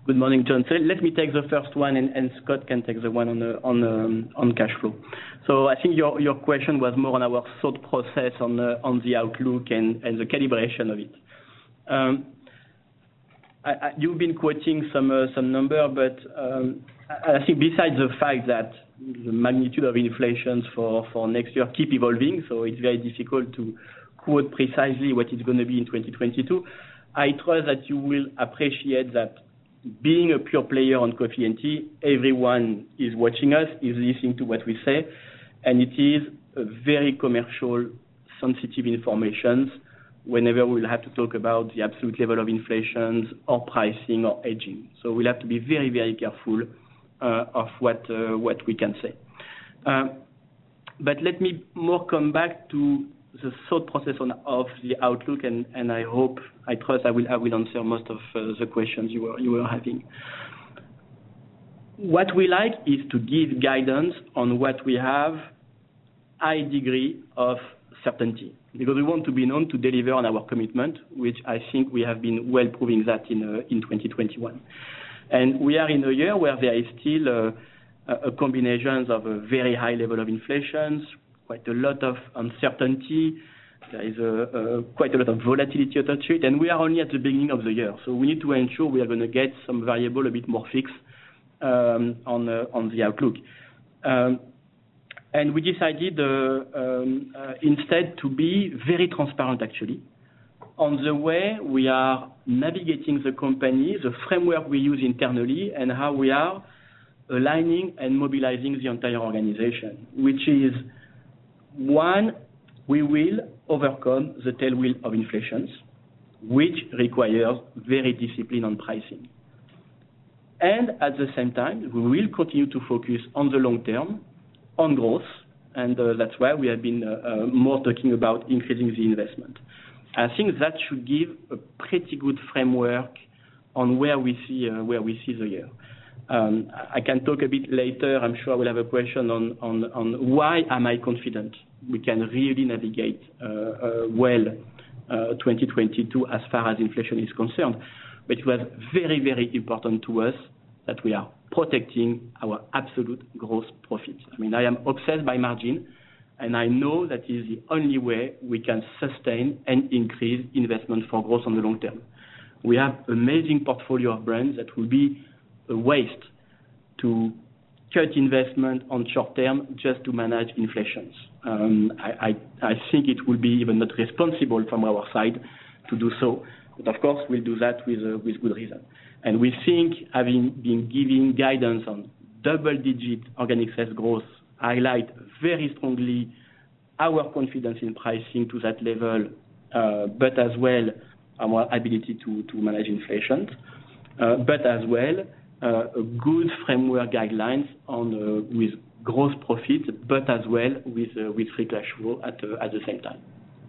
Good morning, John. So let me take the first one, and, and Scott can take the one on the, on um, on cash flow. So I think your your question was more on our thought process on the on the outlook and, and the calibration of it. Um, I, I, you've been quoting some uh, some number, but um, I, I think besides the fact that the magnitude of inflation for, for next year keep evolving, so it's very difficult to quote precisely what it's going to be in twenty twenty-two. I trust that you will appreciate that being a pure player on coffee and tea, everyone is watching us, is listening to what we say, and it is a very commercial, sensitive information whenever we will have to talk about the absolute level of inflation or pricing or hedging. So we'll have to be very, very careful uh, of what uh, what we can say. Uh, but let me more come back to the thought process on, of the outlook, and, and I hope, I trust I will I will answer most of uh, the questions you were you were having. What we like is to give guidance on what we have high degree of certainty, because we want to be known to deliver on our commitment, which I think we have been well proving that in uh, in twenty twenty-one. And we are in a year where there is still uh, a combination of a very high level of inflation, quite a lot of uncertainty. There is a, a, quite a lot of volatility attached to it, and we are only at the beginning of the year. So we need to ensure we are going to get some variable a bit more fixed um, on uh, on the outlook. Um, and we decided uh, um, uh, instead to be very transparent, actually, on the way we are navigating the company, the framework we use internally, and how we are aligning and mobilizing the entire organization, which is one, we will overcome the tailwind of inflation, which requires very discipline on pricing. And at the same time, we will continue to focus on the long term, on growth, and uh, that's why we have been uh, uh, more talking about increasing the investment. I think that should give a pretty good framework on where we see uh, where we see the year. Um, I can talk a bit later. I'm sure I will have a question on, on, on why am I confident we can really navigate uh, uh, well uh, twenty twenty-two as far as inflation is concerned. But it was very, very important to us that we are protecting our absolute gross profit. I mean, I am obsessed by margin, and I know that is the only way we can sustain and increase investment for growth on the long term. We have an amazing portfolio of brands that will be a waste to cut investment on short term just to manage inflations. Um, I, I, I think it will be even not responsible from our side to do so, but of course we'll do that with uh, with good reason. And we think having been giving guidance on double-digit organic sales growth highlight very strongly our confidence in pricing to that level, uh, but as well our ability to, to manage inflation, uh, but as well Uh, a good framework guidelines on uh, with gross profit, but as well with uh, with free cash flow at uh, at the same time.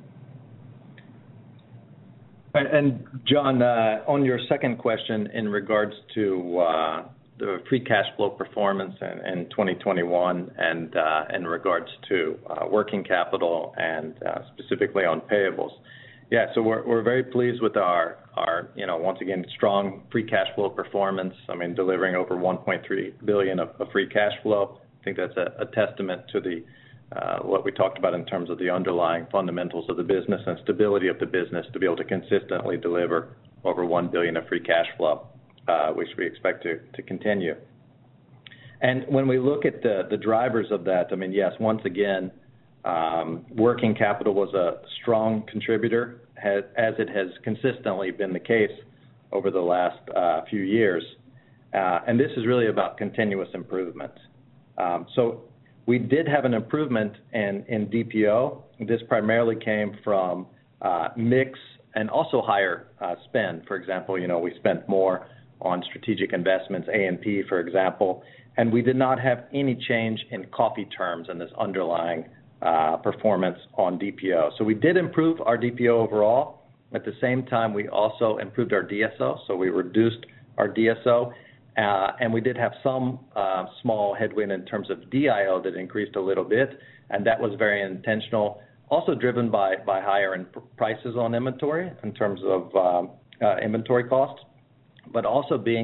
And John, uh, on your second question in regards to uh, the free cash flow performance in, in twenty twenty-one, and uh, in regards to uh, working capital and uh, specifically on payables. Yeah, so we're we're very pleased with our, our, you know, once again, strong free cash flow performance. I mean, delivering over one point three billion dollars of, of free cash flow. I think that's a, a testament to the uh, what we talked about in terms of the underlying fundamentals of the business and stability of the business to be able to consistently deliver over one billion dollars of free cash flow, uh, which we expect to, to continue. And when we look at the, the drivers of that, I mean, yes, once again, Um, working capital was a strong contributor, has, as it has consistently been the case over the last uh, few years. Uh, and this is really about continuous improvement. Um, so we did have an improvement in, in D P O. This primarily came from uh, mix and also higher uh, spend. For example, you know, we spent more on strategic investments, A and P, for example, and we did not have any change in coffee terms in this underlying Uh, performance on D P O. So we did improve our D P O overall. At the same time, we also improved our D S O, so we reduced our D S O, uh, and we did have some uh, small headwind in terms of D I O that increased a little bit, and that was very intentional, also driven by, by higher in prices on inventory in terms of um, uh, inventory costs, but also being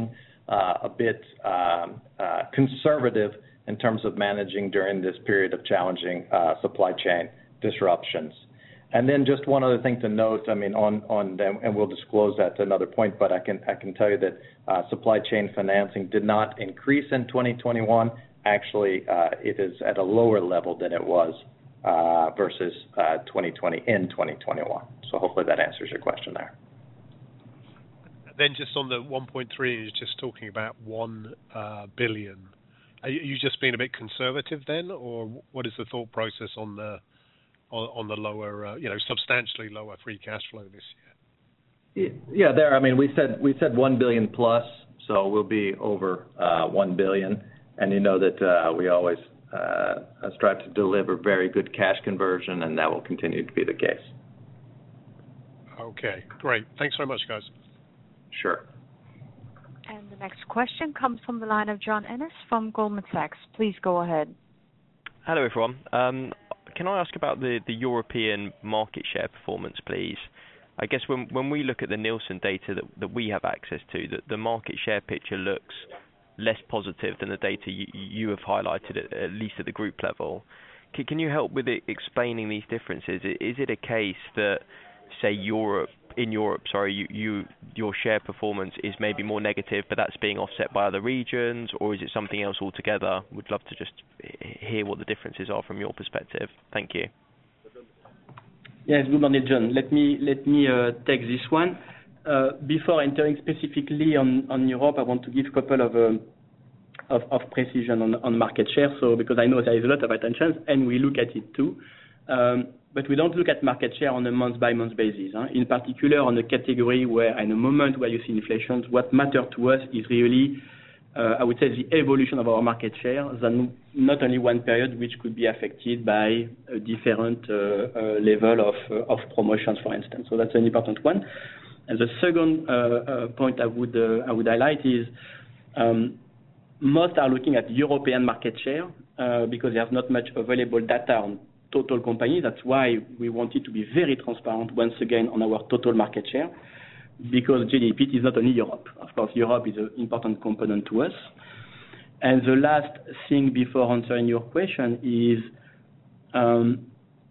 uh, a bit um, uh, conservative in terms of managing during this period of challenging uh, supply chain disruptions. And then just one other thing to note, I mean, on, on and we'll disclose that to another point, but I can, I can tell you that uh, supply chain financing did not increase in twenty twenty-one. Actually, uh, it is at a lower level than it was uh, versus uh, twenty twenty in twenty twenty-one. So hopefully that answers your question there. Then just on the one point three, you're just talking about one uh, billion. Are you just being a bit conservative then, or what is the thought process on the on, on the lower, uh, you know, substantially lower free cash flow this year? Yeah, there. I mean, we said we said one billion plus, so we'll be over uh, one billion. And you know that uh, we always uh, strive to deliver very good cash conversion, and that will continue to be the case. Okay, great. Thanks very much, guys. Sure. And the next question comes from the line of John Ennis from Goldman Sachs. Please go ahead. Hello, everyone. Um, can I ask about the, the European market share performance, please? I guess when when we look at the Nielsen data that, that we have access to, that the market share picture looks less positive than the data you, you have highlighted, at, at least at the group level. Can, can you help with it, explaining these differences? Is it a case that, say, Europe, in Europe, sorry, you, you your share performance is maybe more negative, but that's being offset by other regions, or is it something else altogether? Would love to just hear what the differences are from your perspective. Thank you. Yes, good morning, John. Let me let me uh, take this one. Uh, before entering specifically on, on Europe, I want to give a couple of, uh, of, of precision on, on market share. So because I know there is a lot of attention, and we look at it too. Um, but we don't look at market share on a month-by-month basis. Huh? In particular, on a category where, in a moment where you see inflation, what matters to us is really, uh, I would say, the evolution of our market share, than not only one period which could be affected by a different uh, uh, level of, uh, of promotions, for instance. So that's an important one. And the second uh, uh, point I would uh, I would highlight is um, most are looking at European market share uh, because there's not much available data on total company. That's why we wanted to be very transparent once again on our total market share, because J D E Peet's is not only Europe. Of course, Europe is an important component to us. And the last thing before answering your question is um,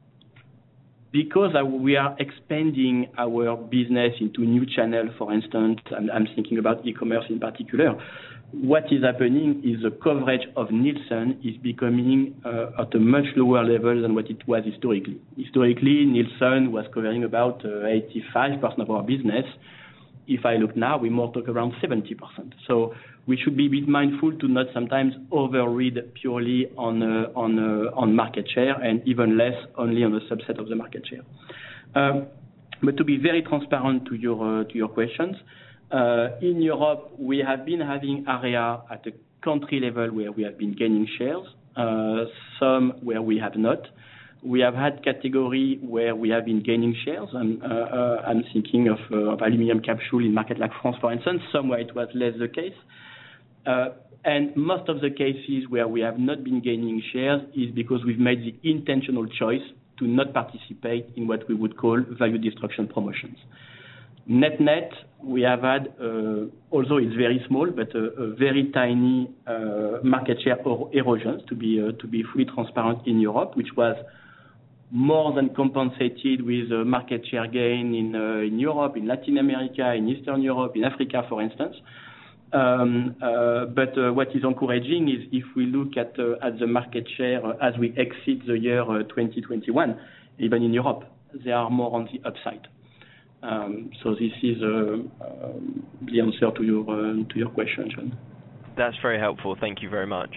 because we are expanding our business into new channels, for instance, and I'm thinking about e-commerce in particular, what is happening is the coverage of Nielsen is becoming uh, at a much lower level than what it was historically. Historically, Nielsen was covering about uh, eighty-five percent of our business. If I look now, we more talk around seventy percent. So we should be a bit mindful to not sometimes overread purely on uh, on uh, on market share, and even less only on a subset of the market share. Um, but to be very transparent to your uh, to your questions, uh, in Europe we have been having area at a country level where we have been gaining shares, uh, some where we have not. We have had category where we have been gaining shares, and uh, uh, I'm thinking of, uh, of aluminium capsule in market like France, for instance, somewhere it was less the case. Uh, and most of the cases where we have not been gaining shares is because we've made the intentional choice to not participate in what we would call value destruction promotions. Net-net, we have had, uh, although it's very small, but a, a very tiny uh, market share or erosions, to be uh, to be fully transparent, in Europe, which was more than compensated with a market share gain in uh, in Europe, in Latin America, in Eastern Europe, in Africa, for instance. Um, uh, but uh, what is encouraging is if we look at uh, at the market share uh, as we exit the year uh, twenty twenty-one, even in Europe, they are more on the upside. Um, so this is uh, um, the answer to your uh, to your question, John. That's very helpful. Thank you very much.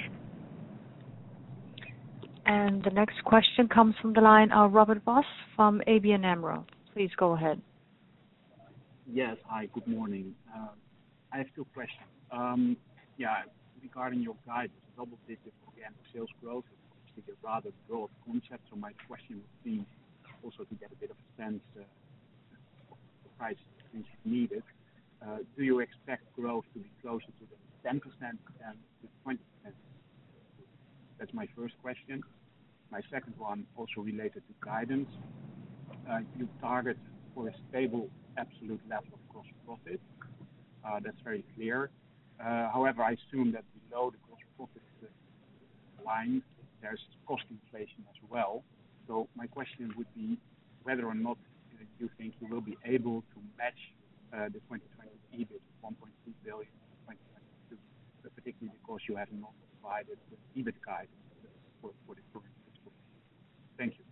And the next question comes from the line of Robert Vos from A B N AMRO. Please go ahead. Yes. Hi. Good morning. Uh, I have two questions. Um, yeah, regarding your guidance, double-digit organic sales growth is obviously a rather broad concept. So my question would be also to get a bit of a sense uh, of the price increase needed. Uh, do you expect growth to be closer to the ten percent than the twenty percent? That's my first question. My second one, also related to guidance. Uh, you target for a stable absolute level of gross profit. Uh, that's very clear. Uh, however, I assume that below the gross profit line, there's cost inflation as well. So my question would be whether or not uh, you think you will be able to match uh, the twenty twenty EBIT of one point two billion in twenty twenty-two, uh, particularly because you have not provided the EBIT guidance for, for the current fiscal year. Thank you.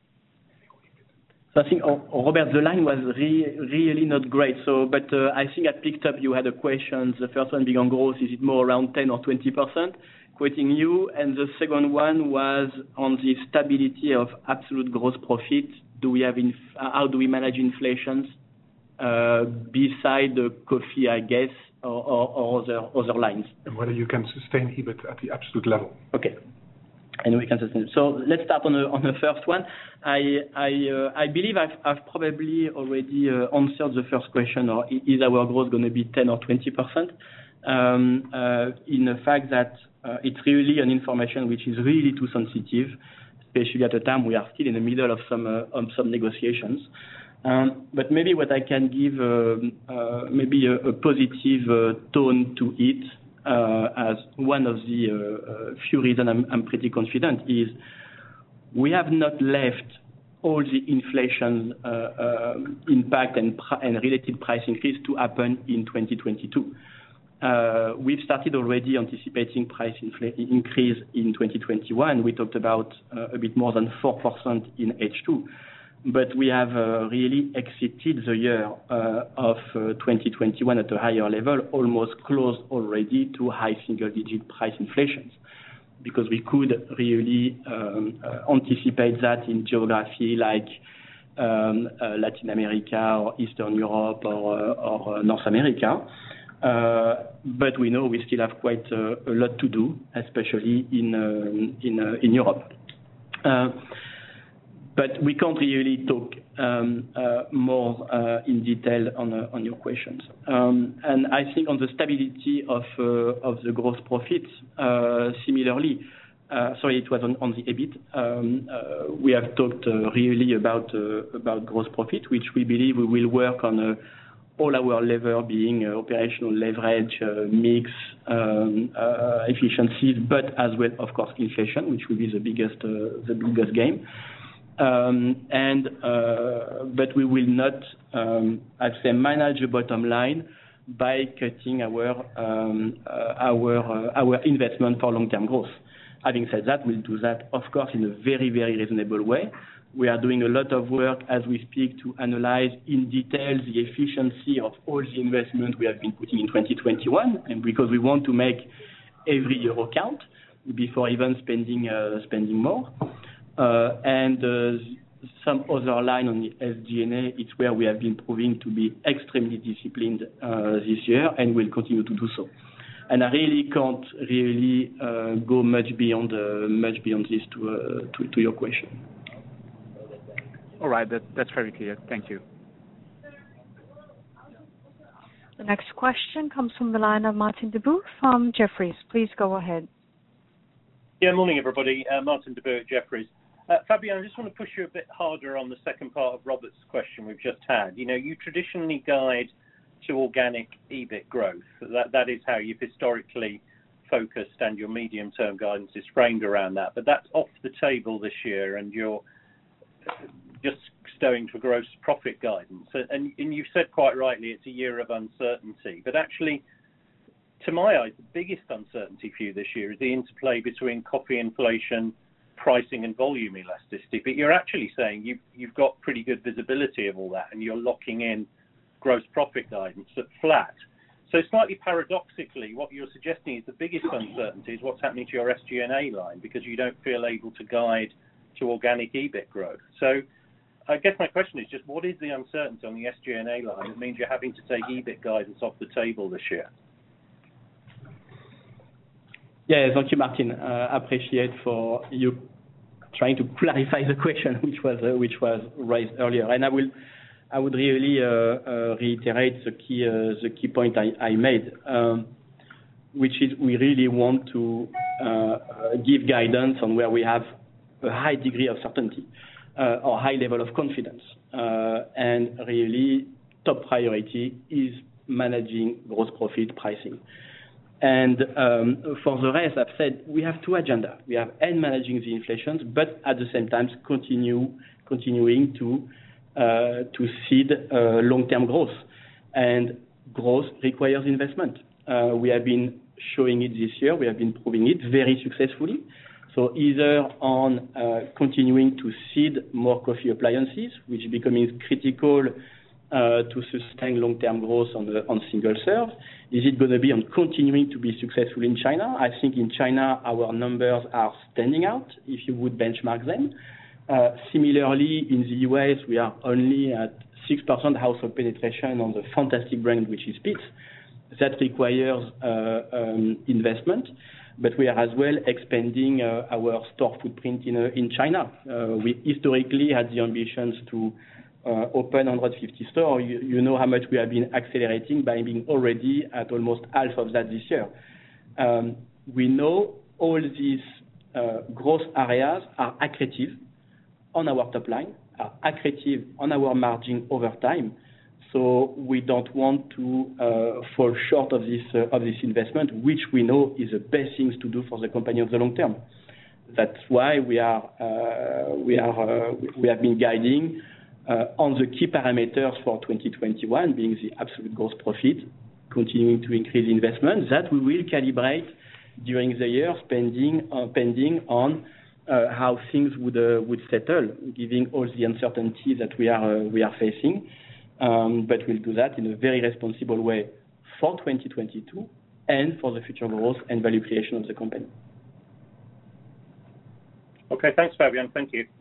So I think, oh, Robert, the line was re- really not great. So, but uh, I think I picked up you had a question. The first one being on growth, is it more around ten or twenty percent? Quoting you, and the second one was on the stability of absolute gross profit. Do we have inf- how do we manage inflations uh, beside the coffee, I guess, or, or, or other other lines? And whether you can sustain EBIT at the absolute level. Okay. And we can sustain it. So let's start on the on the first one. I I uh, I believe I've I've probably already uh, answered the first question. Or is our growth going to be ten or twenty percent? Um, uh, in the fact that uh, it's really an information which is really too sensitive, especially at a time we are still in the middle of some uh, of some negotiations. Um, but maybe what I can give uh, uh, maybe a, a positive uh, tone to it. Uh, as one of the uh, uh, few reasons I'm, I'm pretty confident is we have not left all the inflation uh, uh, impact and, pr- and related price increase to happen in twenty twenty-two. Uh, we've started already anticipating price infl- increase in twenty twenty-one. We talked about uh, a bit more than four percent in H two. But we have uh, really exited the year uh, of uh, twenty twenty-one at a higher level, almost close already to high single-digit price inflations, because we could really um, uh, anticipate that in geography like um, uh, Latin America or Eastern Europe or, uh, or uh, North America. Uh, but we know we still have quite uh, a lot to do, especially in um, in uh, in Europe. Uh, But we can't really talk um, uh, more uh, in detail on uh, on your questions. Um, and I think on the stability of uh, of the gross profits, uh, similarly, uh, sorry, it was on, on the EBIT. Um, uh, we have talked uh, really about uh, about gross profit, which we believe we will work on uh, all our levers, being uh, operational leverage, uh, mix, um, uh, efficiencies, but as well, of course, inflation, which will be the biggest uh, the biggest game. Um, and uh, but we will not, um, I'd say, manage the bottom line by cutting our um, uh, our uh, our investment for long-term growth. Having said that, we'll do that, of course, in a very very reasonable way. We are doing a lot of work as we speak to analyze in detail the efficiency of all the investment we have been putting in twenty twenty-one, and because we want to make every euro count before even spending uh, spending more. Uh, and uh, some other line on the S G and A, it's where we have been proving to be extremely disciplined uh, this year, and will continue to do so. And I really can't really uh, go much beyond uh, much beyond this to, uh, to to your question. All right, that, that's very clear. Thank you. The next question comes from the line of Martin Deboo from Jefferies. Please go ahead. Yeah, morning everybody. Uh, Martin Deboo at Jefferies. Uh, Fabien, I just want to push you a bit harder on the second part of Robert's question we've just had. You know, you traditionally guide to organic EBIT growth. That that is how you've historically focused, and your medium-term guidance is framed around that. But that's off the table this year, and you're just stowing for gross profit guidance. And, and you've said quite rightly it's a year of uncertainty. But actually, to my eyes, the biggest uncertainty for you this year is the interplay between coffee inflation, pricing and volume elasticity. But you're actually saying you've, you've got pretty good visibility of all that, and you're locking in gross profit guidance at flat. So slightly paradoxically, what you're suggesting is the biggest uncertainty is what's happening to your S G and A line, because you don't feel able to guide to organic EBIT growth. So I guess my question is just, what is the uncertainty on the S G and A line that means you're having to take EBIT guidance off the table this year? Yeah, thank you, Martin. Uh, appreciate for you trying to clarify the question which was uh, which was raised earlier. And I will, I would really uh, uh, reiterate the key uh, the key point I, I made, um, which is we really want to uh, uh, give guidance on where we have a high degree of certainty uh, or high level of confidence. Uh, and really, top priority is managing gross profit pricing. And um, for the rest, I've said we have two agendas. We have end managing the inflations, but at the same time continue continuing to uh, to seed uh, long-term growth. And growth requires investment. Uh, we have been showing it this year. We have been proving it very successfully. So either on uh, continuing to seed more coffee appliances, which is becoming critical uh, to sustain long-term growth on the on single serve. Is it going to be on continuing to be successful in China? I think in China our numbers are standing out if you would benchmark them. Uh, similarly, in the U S we are only at six percent household penetration on the fantastic brand which is Peet's. That requires uh, um, investment, but we are as well expanding uh, our store footprint in uh, in China. Uh, we historically had the ambitions to uh, open one hundred fifty stores. You, you know how much we have been accelerating by being already at almost half of that this year. Um, we know all these uh, growth areas are accretive on our top line, are accretive on our margin over time. So we don't want to uh, fall short of this uh, of this investment, which we know is the best things to do for the company of the long term. That's why we are uh, we are uh, we have been guiding uh, on the key parameters for twenty twenty-one, being the absolute gross profit, continuing to increase investment that we will calibrate during the year, spending uh, pending on uh, how things would uh, would settle, giving all the uncertainty that we are uh, we are facing. Um, but we'll do that in a very responsible way for twenty twenty-two and for the future growth and value creation of the company. Okay, thanks, Fabien. Thank you.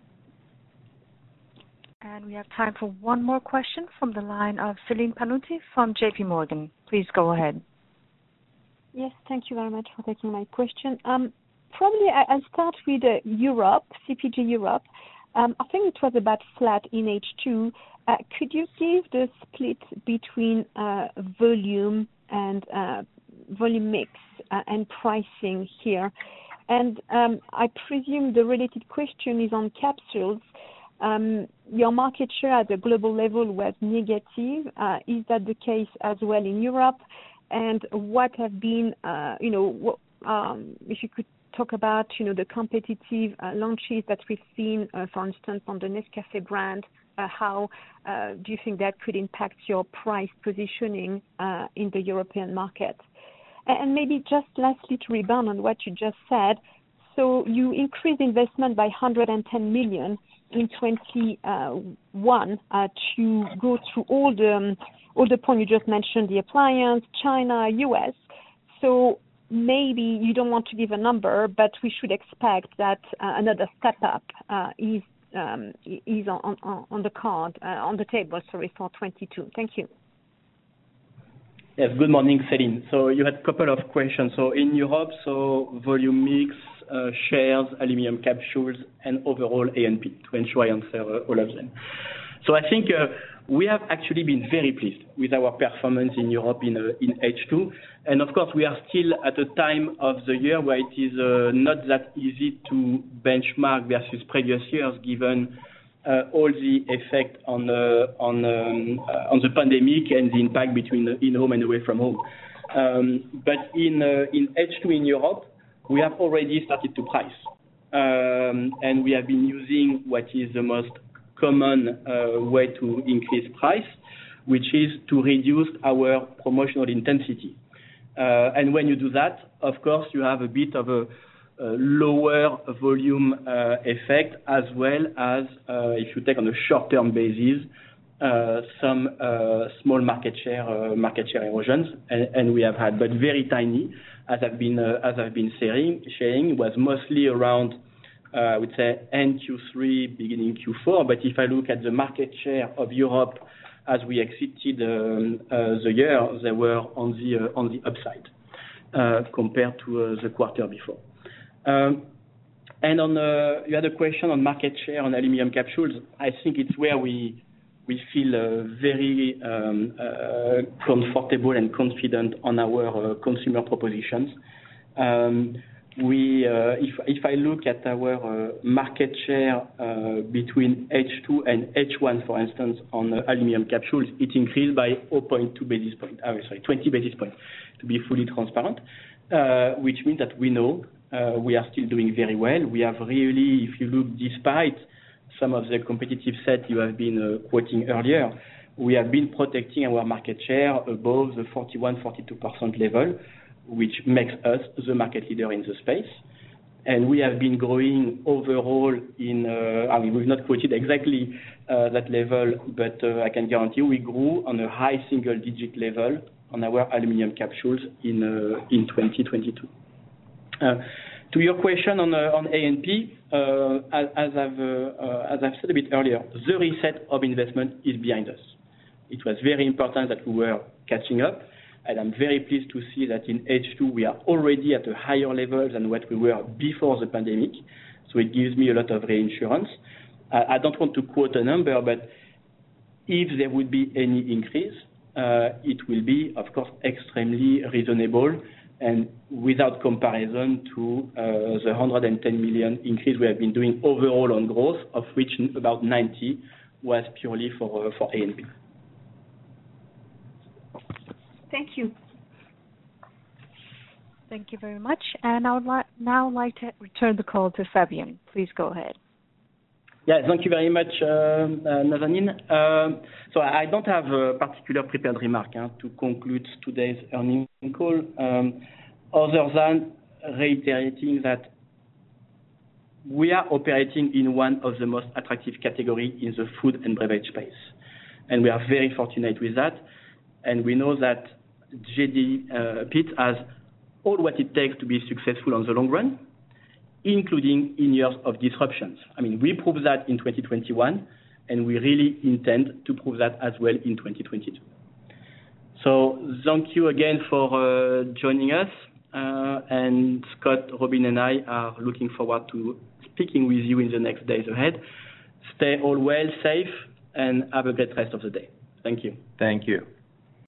And we have time for one more question from the line of Celine Pannuti from J P Morgan. Please go ahead. Yes, thank you very much for taking my question. Um, probably I'll start with uh, Europe, C P G Europe. Um, I think it was about flat in H two. Uh, could you give the split between uh, volume and uh, volume mix uh, and pricing here? And um, I presume the related question is on capsules. Um, your market share at the global level was negative. Uh, is that the case as well in Europe? And what have been, uh, you know, what, um, if you could talk about, you know, the competitive uh, launches that we've seen, uh, for instance, on the Nescafé brand. Uh, how uh, do you think that could impact your price positioning uh, in the European market? And maybe just lastly to rebound on what you just said, so you increased investment by one hundred ten million in twenty-one uh, to go through all the um, all the points you just mentioned, the appliance, China, U S. So maybe you don't want to give a number, but we should expect that uh, another step up uh, is um, is on, on, on the card, uh, on the table, sorry, for twenty-two. Thank you. Yes, good morning, Celine. So you had a couple of questions. So in Europe, so volume mix, uh, shares, aluminum capsules, and overall A and P, to ensure I answer uh, all of them. So I think uh, we have actually been very pleased with our performance in Europe in uh, in H two. And of course, we are still at a time of the year where it is uh, not that easy to benchmark versus previous years, given uh, all the effect on uh, on um, uh, on the pandemic and the impact between in-home and away from home. Um, but in uh, in H two in Europe, we have already started to price, um, and we have been using what is the most common uh, way to increase price, which is to reduce our promotional intensity. Uh, and when you do that, of course, you have a bit of a, a lower volume uh, effect, as well as, uh, if you take on a short-term basis, uh, some uh, small market share uh, market share erosions, and, and we have had, but very tiny, as I've been uh, as I've been sharing, sharing was mostly around, Uh, I would say end Q three, beginning Q four. But if I look at the market share of Europe as we exited um, uh, the year, they were on the uh, on the upside uh, compared to uh, the quarter before. Um, and on uh, you had a question on market share on aluminum capsules. I think it's where we we feel uh, very um, uh, comfortable and confident on our uh, consumer propositions. Um, we, uh, if if I look at our uh, market share uh, between H two and H one, for instance, on uh, aluminum capsules, it increased by zero point two basis points. Oh, sorry, twenty basis points, to be fully transparent, uh, which means that we know uh, we are still doing very well. We have really, if you look, despite some of the competitive set you have been uh, quoting earlier, we have been protecting our market share above the forty-one, forty-two percent level, which makes us the market leader in the space. And we have been growing overall in, uh, I mean, we've not quoted exactly uh, that level, but uh, I can guarantee you we grew on a high single-digit level on our aluminum capsules in uh, in twenty twenty-two. Uh, to your question on uh, on A and P, uh, as, as I've uh, uh, as I've said a bit earlier, the reset of investment is behind us. It was very important that we were catching up, and I'm very pleased to see that in H two we are already at a higher level than what we were before the pandemic. So it gives me a lot of reinsurance. I, I don't want to quote a number, but if there would be any increase, uh, it will be, of course, extremely reasonable and without comparison to uh, the one hundred ten million increase we have been doing overall on growth, of which about ninety was purely for uh, for A and P. Thank you. Thank you very much. And I would li- now like to return the call to Fabian. Please go ahead. Yeah, thank you very much, uh, uh, Nazanin. Uh, so I don't have a particular prepared remark huh, to conclude today's earnings call, um, other than reiterating that we are operating in one of the most attractive categories in the food and beverage space. And we are very fortunate with that. And we know that J D E uh, Peet's has all what it takes to be successful on the long run, including in years of disruptions. I mean, we proved that in twenty twenty-one, and we really intend to prove that as well in twenty twenty-two. So thank you again for uh, joining us, uh, and Scott, Robin, and I are looking forward to speaking with you in the next days ahead. Stay all well, safe, and have a great rest of the day. Thank you. Thank you.